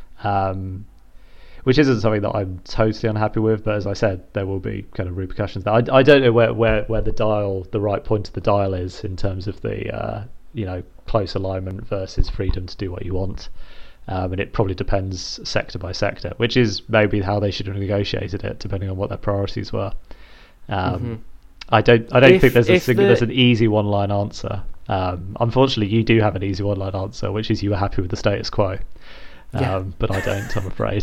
which isn't something that I'm totally unhappy with. But as I said, there will be kind of repercussions. I don't know where the right point of the dial is in terms of the close alignment versus freedom to do what you want. And it probably depends sector by sector, which is maybe how they should have negotiated it, depending on what their priorities were. I don't think there's an easy one-line answer. Unfortunately, you do have an easy one-line answer, which is you were happy with the status quo. But I don't, I'm afraid.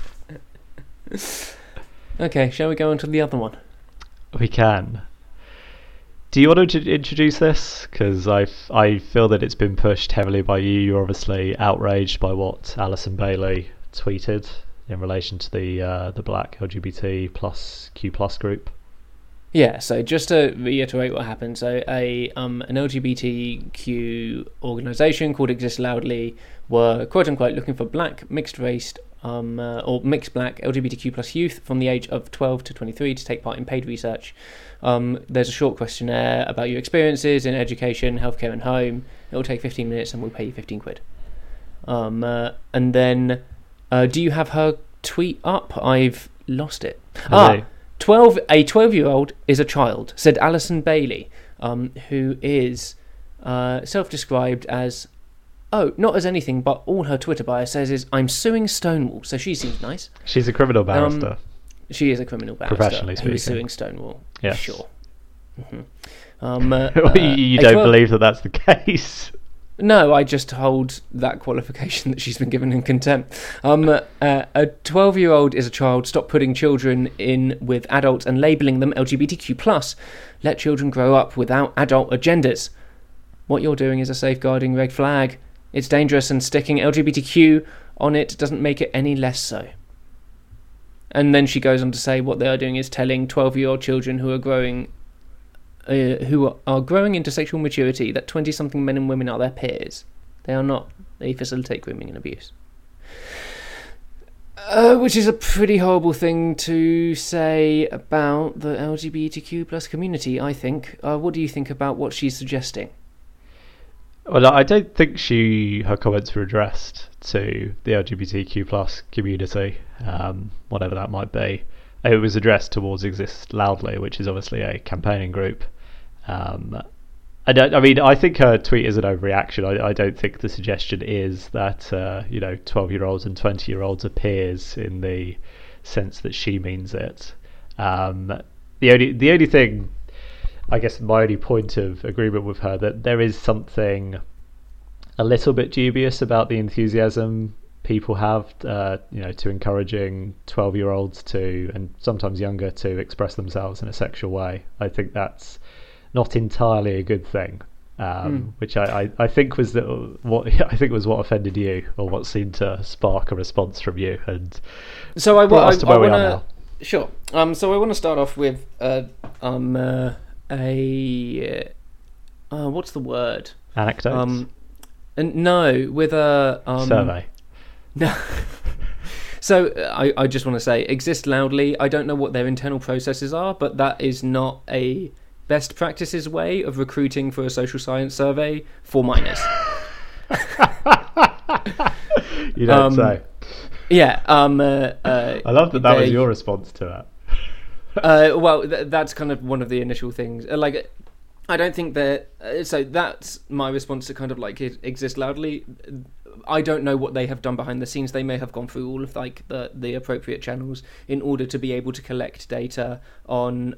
Okay, shall we go on to the other one? We can. Do you want to introduce this? Because I feel that it's been pushed heavily by you. You're obviously outraged by what Alison Bailey tweeted in relation to the Black LGBT plus Q plus group. Yeah, so just to reiterate what happened, so an LGBTQ organisation called Exist Loudly were quote unquote looking for black mixed race or mixed black LGBTQ plus youth from the age of 12 to 23 to take part in paid research. There's a short questionnaire about your experiences in education, healthcare and home. It'll take 15 minutes and we'll pay you 15 quid. And then do you have her tweet up? I've lost it. A 12-year-old is a child, said Alison Bailey, who is self-described as not as anything, but all her Twitter bio says is I'm suing Stonewall, so she seems nice. She's a criminal barrister. She is a criminal barrister professionally speaking, who is suing Stonewall. Yes. Sure. You don't believe that that's the case? No, I just hold that qualification that she's been given in contempt. A 12-year-old is a child. Stop putting children in with adults and labelling them LGBTQ+. Let children grow up without adult agendas. What you're doing is a safeguarding red flag. It's dangerous, and sticking LGBTQ on it doesn't make it any less so. And then she goes on to say what they are doing is telling 12-year-old children who are growing into sexual maturity that 20-something men and women are their peers. They are not. They facilitate grooming and abuse. Which is a pretty horrible thing to say about the LGBTQ plus community, I think. What do you think about what she's suggesting? Well, I don't think her comments were addressed to the LGBTQ plus community, whatever that might be. It was addressed towards Exist Loudly, which is obviously a campaigning group. I think her tweet is an overreaction. I don't think the suggestion is that 12-year-olds and 20-year-olds are peers in the sense that she means it. The only thing, I guess, my only point of agreement with her, that there is something a little bit dubious about the enthusiasm people have, to encouraging 12-year-olds to, and sometimes younger, to express themselves in a sexual way. I think that's not entirely a good thing, which I think was what offended you, or what seemed to spark a response from you. And so I want to sure. So I want to start off with what's the word? Anecdotes. And no, with a survey. No. So I just want to say, Exist Loudly. I don't know what their internal processes are, but that is not a best practices way of recruiting for a social science survey for minors. You don't say. Yeah. I love that was your response to it. Well, that's kind of one of the initial things. I don't think that. So that's my response to kind of like Exist Loudly. I don't know what they have done behind the scenes. They may have gone through all of like the appropriate channels in order to be able to collect data on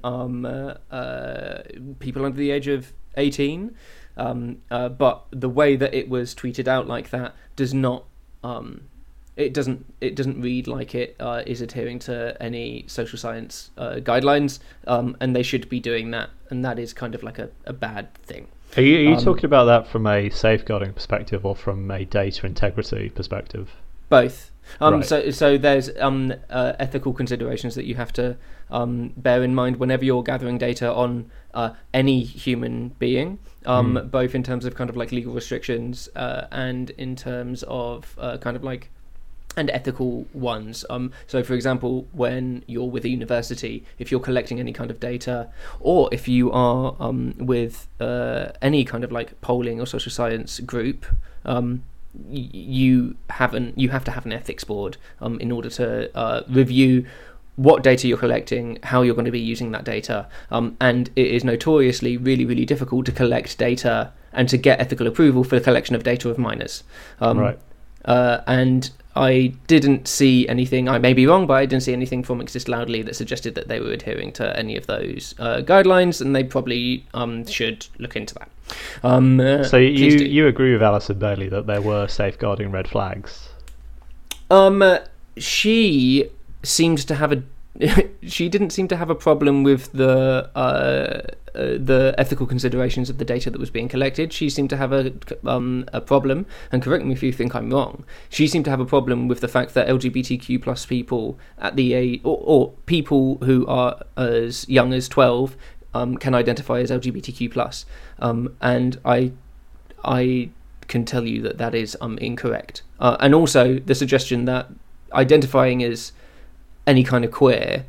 people under the age of 18. But the way that it was tweeted out like that does not. It doesn't read like it is adhering to any social science guidelines, and they should be doing that, and that is kind of like a bad thing. Are you talking about that from a safeguarding perspective or from a data integrity perspective? Both. Right. So there's ethical considerations that you have to bear in mind whenever you're gathering data on any human being, both in terms of kind of like legal restrictions and in terms of kind of like and ethical ones. So, for example, when you're with a university, if you're collecting any kind of data, or if you are with any kind of like polling or social science group, you have to have an ethics board in order to review what data you're collecting, how you're going to be using that data, and it is notoriously really, really difficult to collect data and to get ethical approval for the collection of data of minors. Right. And I didn't see anything, I may be wrong, but I didn't see anything from Exist Loudly that suggested that they were adhering to any of those guidelines, and they probably should look into that. So you agree with Alison Bailey that there were safeguarding red flags? She seemed to have she didn't seem to have a problem with the ethical considerations of the data that was being collected. She seemed to have a problem, and correct me if you think I'm wrong, she seemed to have a problem with the fact that LGBTQ plus people at the age, or people who are as young as 12 can identify as LGBTQ plus, and I can tell you that is incorrect. And also the suggestion that identifying as any kind of queer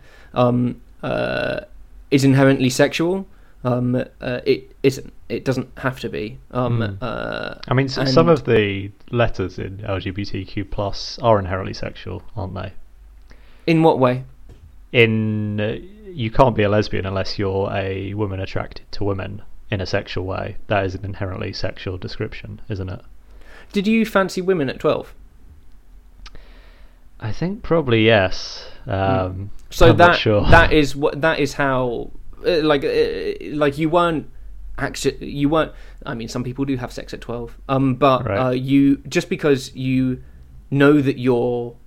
is inherently sexual. It isn't. It doesn't have to be. I mean, some of the letters in LGBTQ plus are inherently sexual, aren't they? In what way? You can't be a lesbian unless you're a woman attracted to women in a sexual way. That is an inherently sexual description, isn't it? Did you fancy women at 12? I think probably yes. So that is how you weren't actually. I mean, some people do have sex at 12. But right. You, just because you know that you're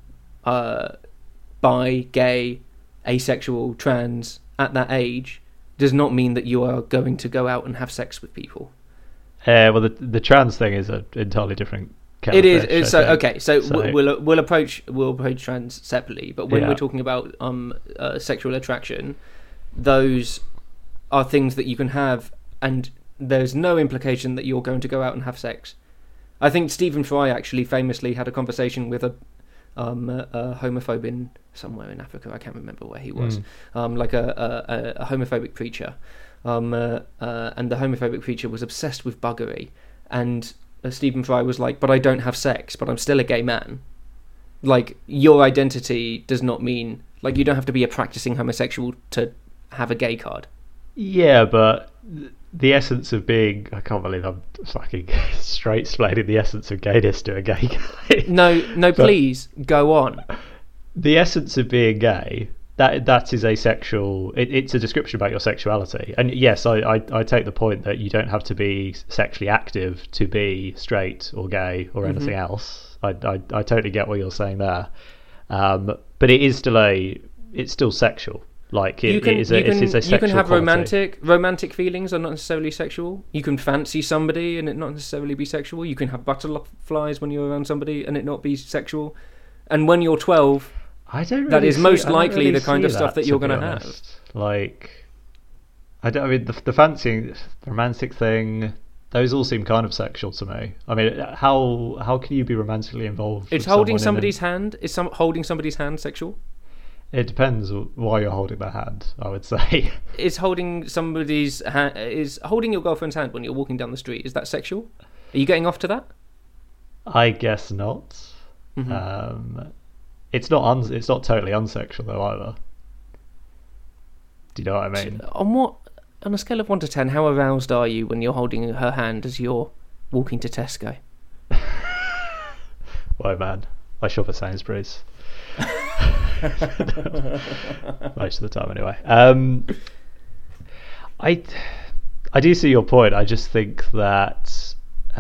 bi, gay, asexual, trans at that age, does not mean that you are going to go out and have sex with people. Well, the trans thing is an entirely different. It is. So okay. So we'll approach trans separately. But when we're talking about sexual attraction, those are things that you can have, and there's no implication that you're going to go out and have sex. I think Stephen Fry actually famously had a conversation with a homophobe in somewhere in Africa. I can't remember where he was. Like a homophobic preacher, and the homophobic preacher was obsessed with buggery, and Stephen Fry was like, "But I don't have sex, but I'm still a gay man." Like, your identity does not mean, like, you don't have to be a practicing homosexual to have a gay card. Yeah, but the essence of being... I can't believe I'm fucking straight explaining the essence of gayness to a gay guy. No, please, go on. The essence of being gay, that is a sexual... It's a description about your sexuality. And yes, I take the point that you don't have to be sexually active to be straight or gay or anything else. I totally get what you're saying there, but it is still it's still sexual. Like it is a sexual you can have quality. romantic feelings are not necessarily sexual. You can fancy somebody and it not necessarily be sexual. You can have butterflies when you're around somebody and it not be sexual. And when you're 12, that is most likely the kind of stuff that you're going to have. Like, I mean, the fancying, the romantic thing. Those all seem kind of sexual to me. I mean, how can you be romantically involved? It's holding somebody's hand. Is holding somebody's hand sexual? It depends why you're holding their hand, I would say. Is holding somebody's hand? Is holding your girlfriend's hand when you're walking down the street? Is that sexual? Are you getting off to that? I guess not. It's not. It's not totally unsexual though either. Do you know what I mean? On a scale of 1 to 10, how aroused are you when you're holding her hand as you're walking to Tesco? Why, man, I shop at Sainsbury's. Most of the time, anyway. I do see your point. I just think that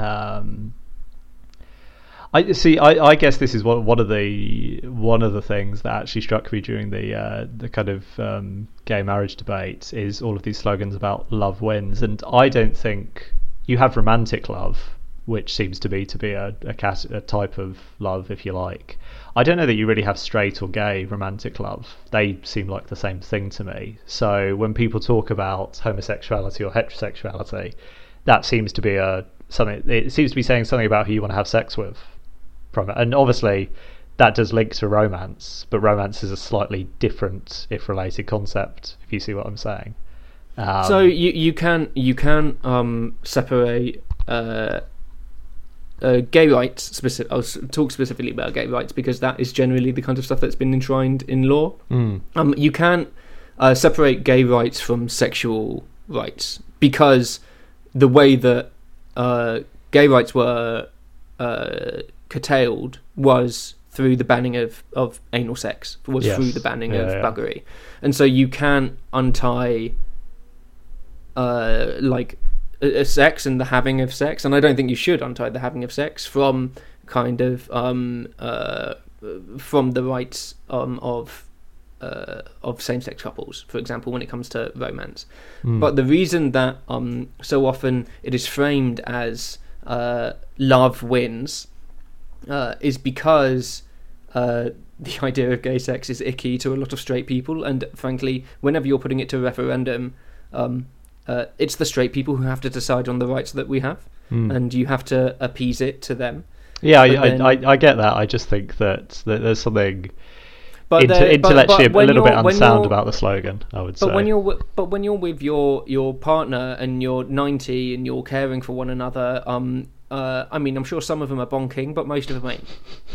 I guess this is one of the things that actually struck me during the kind of gay marriage debate is all of these slogans about love wins, and I don't think you have romantic love, which seems to be a type of love, if you like. I don't know that you really have straight or gay romantic love. They seem like the same thing to me. So when people talk about homosexuality or heterosexuality, that seems to be something. It seems to be saying something about who you want to have sex with. From it. And obviously that does link to romance, but romance is a slightly different, if related, concept, if you see what I'm saying. So you can separate gay rights. I'll talk specifically about gay rights because that is generally the kind of stuff that's been enshrined in law. You can't separate gay rights from sexual rights because the way that gay rights were curtailed was through the banning of anal sex, through the banning of buggery. And so you can't untie like a sex and the having of sex, and I don't think you should untie the having of sex from kind of from the rights of same-sex couples, for example, when it comes to romance. But the reason that so often it is framed as love wins is because the idea of gay sex is icky to a lot of straight people, and frankly, whenever you're putting it to a referendum, it's the straight people who have to decide on the rights that we have, and you have to appease it to them. Yeah, I get that. I just think that there's something intellectually a little bit unsound about the slogan, I would say. But when you're with your partner and you're 90 and you're caring for one another, I mean, I'm sure some of them are bonking, but most of them ain't.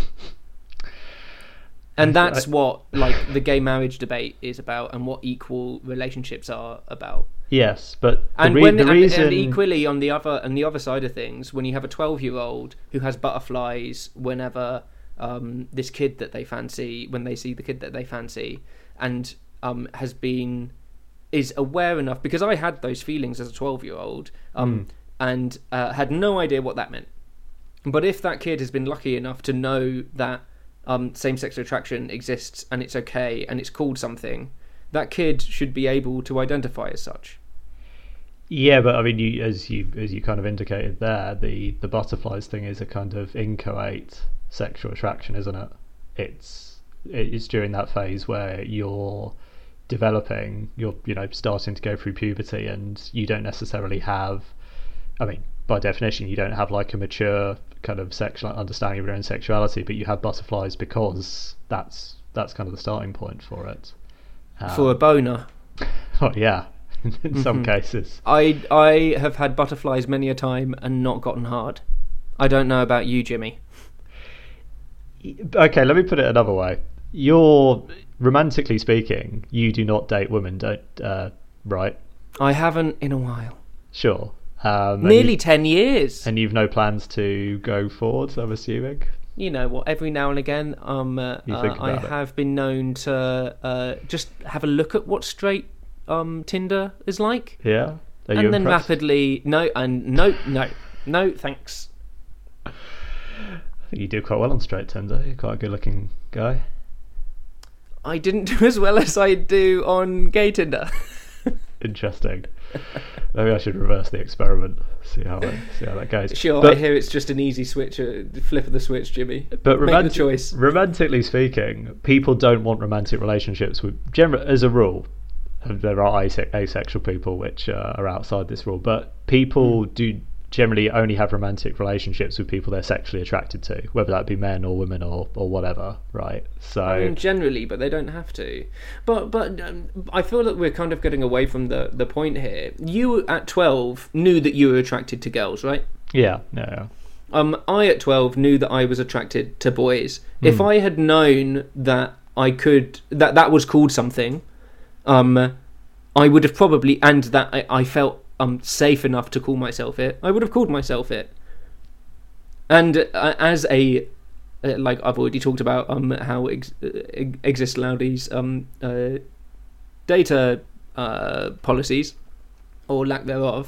And that's what like the gay marriage debate is about, and what equal relationships are about. Yes, but and equally on the other side of things, when you have a 12-year-old who has butterflies whenever this kid that they fancy, when they see the kid that they fancy, and is aware enough, because I had those feelings as a 12-year-old, and had no idea what that meant. But if that kid has been lucky enough to know that same-sex attraction exists and it's okay and it's called something, that kid should be able to identify as such. Yeah, but I mean, as you kind of indicated there, the butterflies thing is a kind of inchoate sexual attraction, isn't it? It's during that phase where you're developing, you're starting to go through puberty, and you don't necessarily have. I mean, by definition you don't have like a mature kind of sexual understanding of your own sexuality, but you have butterflies because that's kind of the starting point for it. For a boner. Oh yeah, in some cases. I have had butterflies many a time and not gotten hard. I don't know about you, Jimmy. Okay, let me put it another way. You're, romantically speaking, you do not date women, right? I haven't in a while. Sure. Nearly 10 years. And you've no plans to go forward, I'm assuming? You know what, every now and again I have been known to just have a look at what straight Tinder is like. Yeah? Are you and then impressed? rapidly, no, thanks. I think you do quite well on straight Tinder. You're quite a good looking guy. I didn't do as well as I do on gay Tinder. Interesting. Maybe I should reverse the experiment. See how that goes. Sure, but, I hear it's just an easy switch, flip of the switch, Jimmy. But make the choice. Romantically speaking, people don't want romantic relationships with, as a rule. There are asexual people which are outside this rule, but people do generally only have romantic relationships with people they're sexually attracted to, whether that be men or women or whatever, right? So I mean, generally, but they don't have to. But I feel that we're kind of getting away from the point here. You at 12 knew that you were attracted to girls, right? Yeah. I at 12 knew that I was attracted to boys. If I had known that I could that was called something, I would have probably, and that I felt safe enough to call myself it, I would have called myself it. And as a like I've already talked about how Exist Loudy's data policies or lack thereof,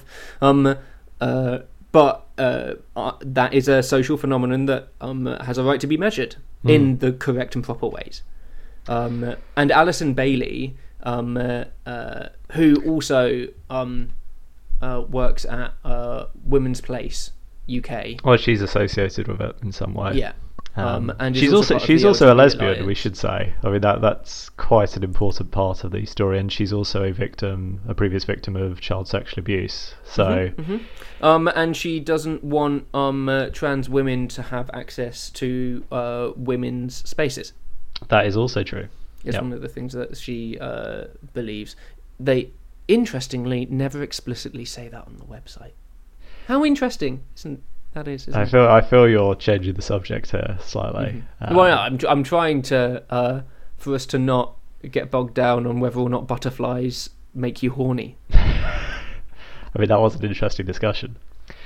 but that is a social phenomenon that has a right to be measured in the correct and proper ways. And Alison Bailey, who also works at Women's Place UK. Well, she's associated with it in some way. Yeah. And she's also also a lesbian, Alliance. we should say. I mean that's quite an important part of the story, and she's also a previous victim of child sexual abuse. So, and she doesn't want trans women to have access to women's spaces. That is also true. It's one of the things that she believes. They interestingly never explicitly say that on the website. How interesting isn't it? I feel you're changing the subject here slightly. Well, I'm trying to for us to not get bogged down on whether or not butterflies make you horny. I mean, that was an interesting discussion.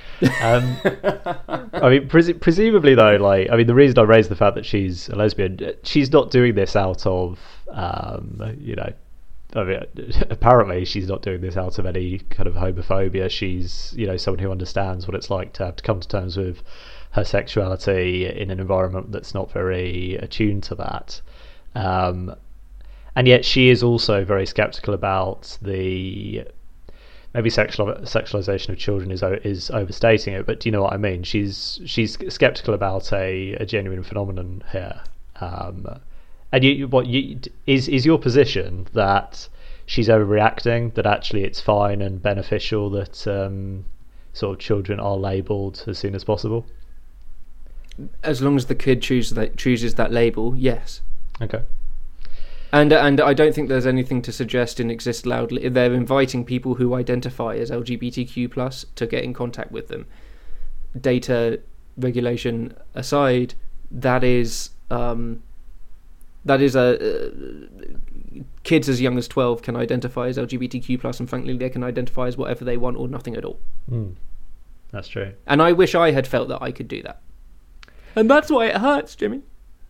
I mean, presumably though, like, I mean, the reason I raised the fact that she's a lesbian, she's not doing this out of, I mean, apparently she's not doing this out of any kind of homophobia. She's, someone who understands what it's like to have to come to terms with her sexuality in an environment that's not very attuned to that. And yet she is also very sceptical about the, maybe sexualization of children is overstating it, but do you know what I mean? She's sceptical about a genuine phenomenon here. And is your position that she's overreacting, that actually it's fine and beneficial that sort of children are labelled as soon as possible? As long as the kid chooses that label, yes. Okay. And I don't think there's anything to suggest in Exist Loudly. They're inviting people who identify as LGBTQ+ to get in contact with them. Data regulation aside, that is kids as young as 12 can identify as LGBTQ+, and frankly they can identify as whatever they want or nothing at all. That's true. And I wish I had felt that I could do that. And that's why it hurts, Jimmy.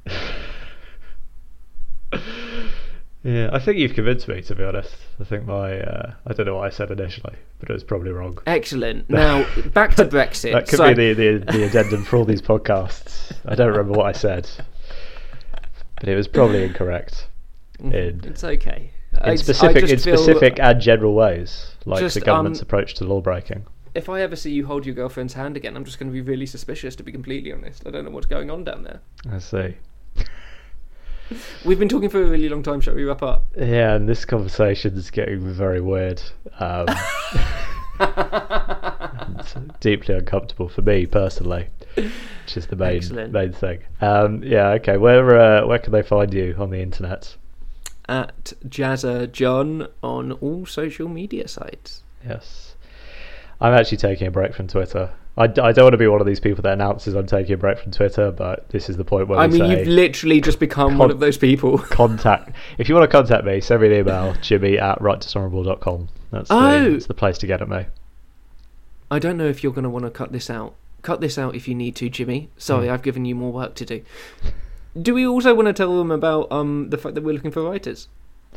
Yeah, I think you've convinced me, to be honest. I think I don't know what I said initially, but it was probably wrong. Excellent. Now, back to Brexit. That could be the addendum for all these podcasts. I don't remember what I said, but it was probably incorrect. It's okay. In specific and general ways, like the government's approach to law breaking. If I ever see you hold your girlfriend's hand again, I'm just going to be really suspicious, to be completely honest. I don't know what's going on down there. I see. We've been talking for a really long time. Shall we wrap up? Yeah, and this conversation is getting very weird. and deeply uncomfortable for me personally, which is the main thing. Okay. Where can they find you on the internet? At Jazza John on all social media sites. Yes. I'm actually taking a break from Twitter. I don't want to be one of these people that announces I'm taking a break from Twitter, but this is the point where you've literally just become one of those people. If you want to contact me, send me an email, jimmy@rightdishonourable.com. That's the place to get at me. I don't know if you're going to want to cut this out. Cut this out if you need to, Jimmy. Sorry, I've given you more work to do. Do we also want to tell them about the fact that we're looking for writers?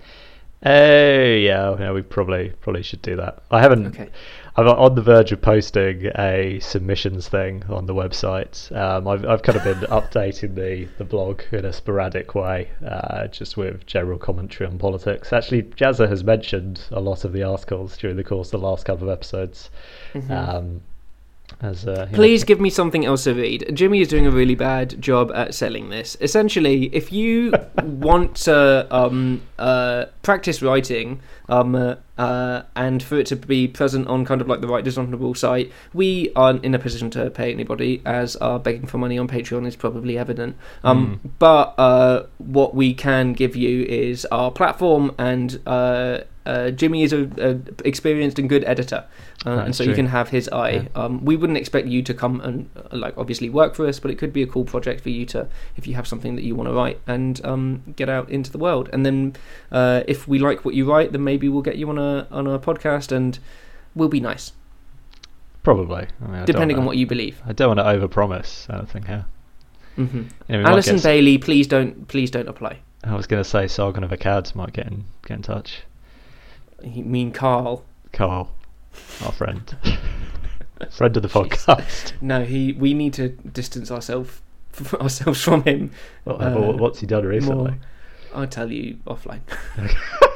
Yeah, we probably should do that. I haven't. Okay. I'm on the verge of posting a submissions thing on the website. I've kind of been updating the blog in a sporadic way, just with general commentary on politics. Actually, Jazza has mentioned a lot of the articles during the course of the last couple of episodes. Mm-hmm. Please give me something else to read. Jimmy is doing a really bad job at selling this. Essentially, if you want to practice writing and for it to be present on kind of like the Right Dishonourable site, we aren't in a position to pay anybody, as our begging for money on Patreon is probably evident. But what we can give you is our platform, and Jimmy is a experienced and good editor, and so you can have his eye. We wouldn't expect you to come and obviously work for us, but it could be a cool project for you to, if you have something that you want to write and get out into the world. And then if we like what you write, then maybe we'll get you on a podcast, and we'll be nice. Probably, depending on what you believe. I don't want to overpromise anything here. Mm-hmm. Alison Bailey, please don't apply. I was going to say Sargon of Akkad might get in touch. You mean Carl? Carl, our friend. Friend of the podcast. No, we need to distance ourselves from him. What's he done recently? I'll tell you offline.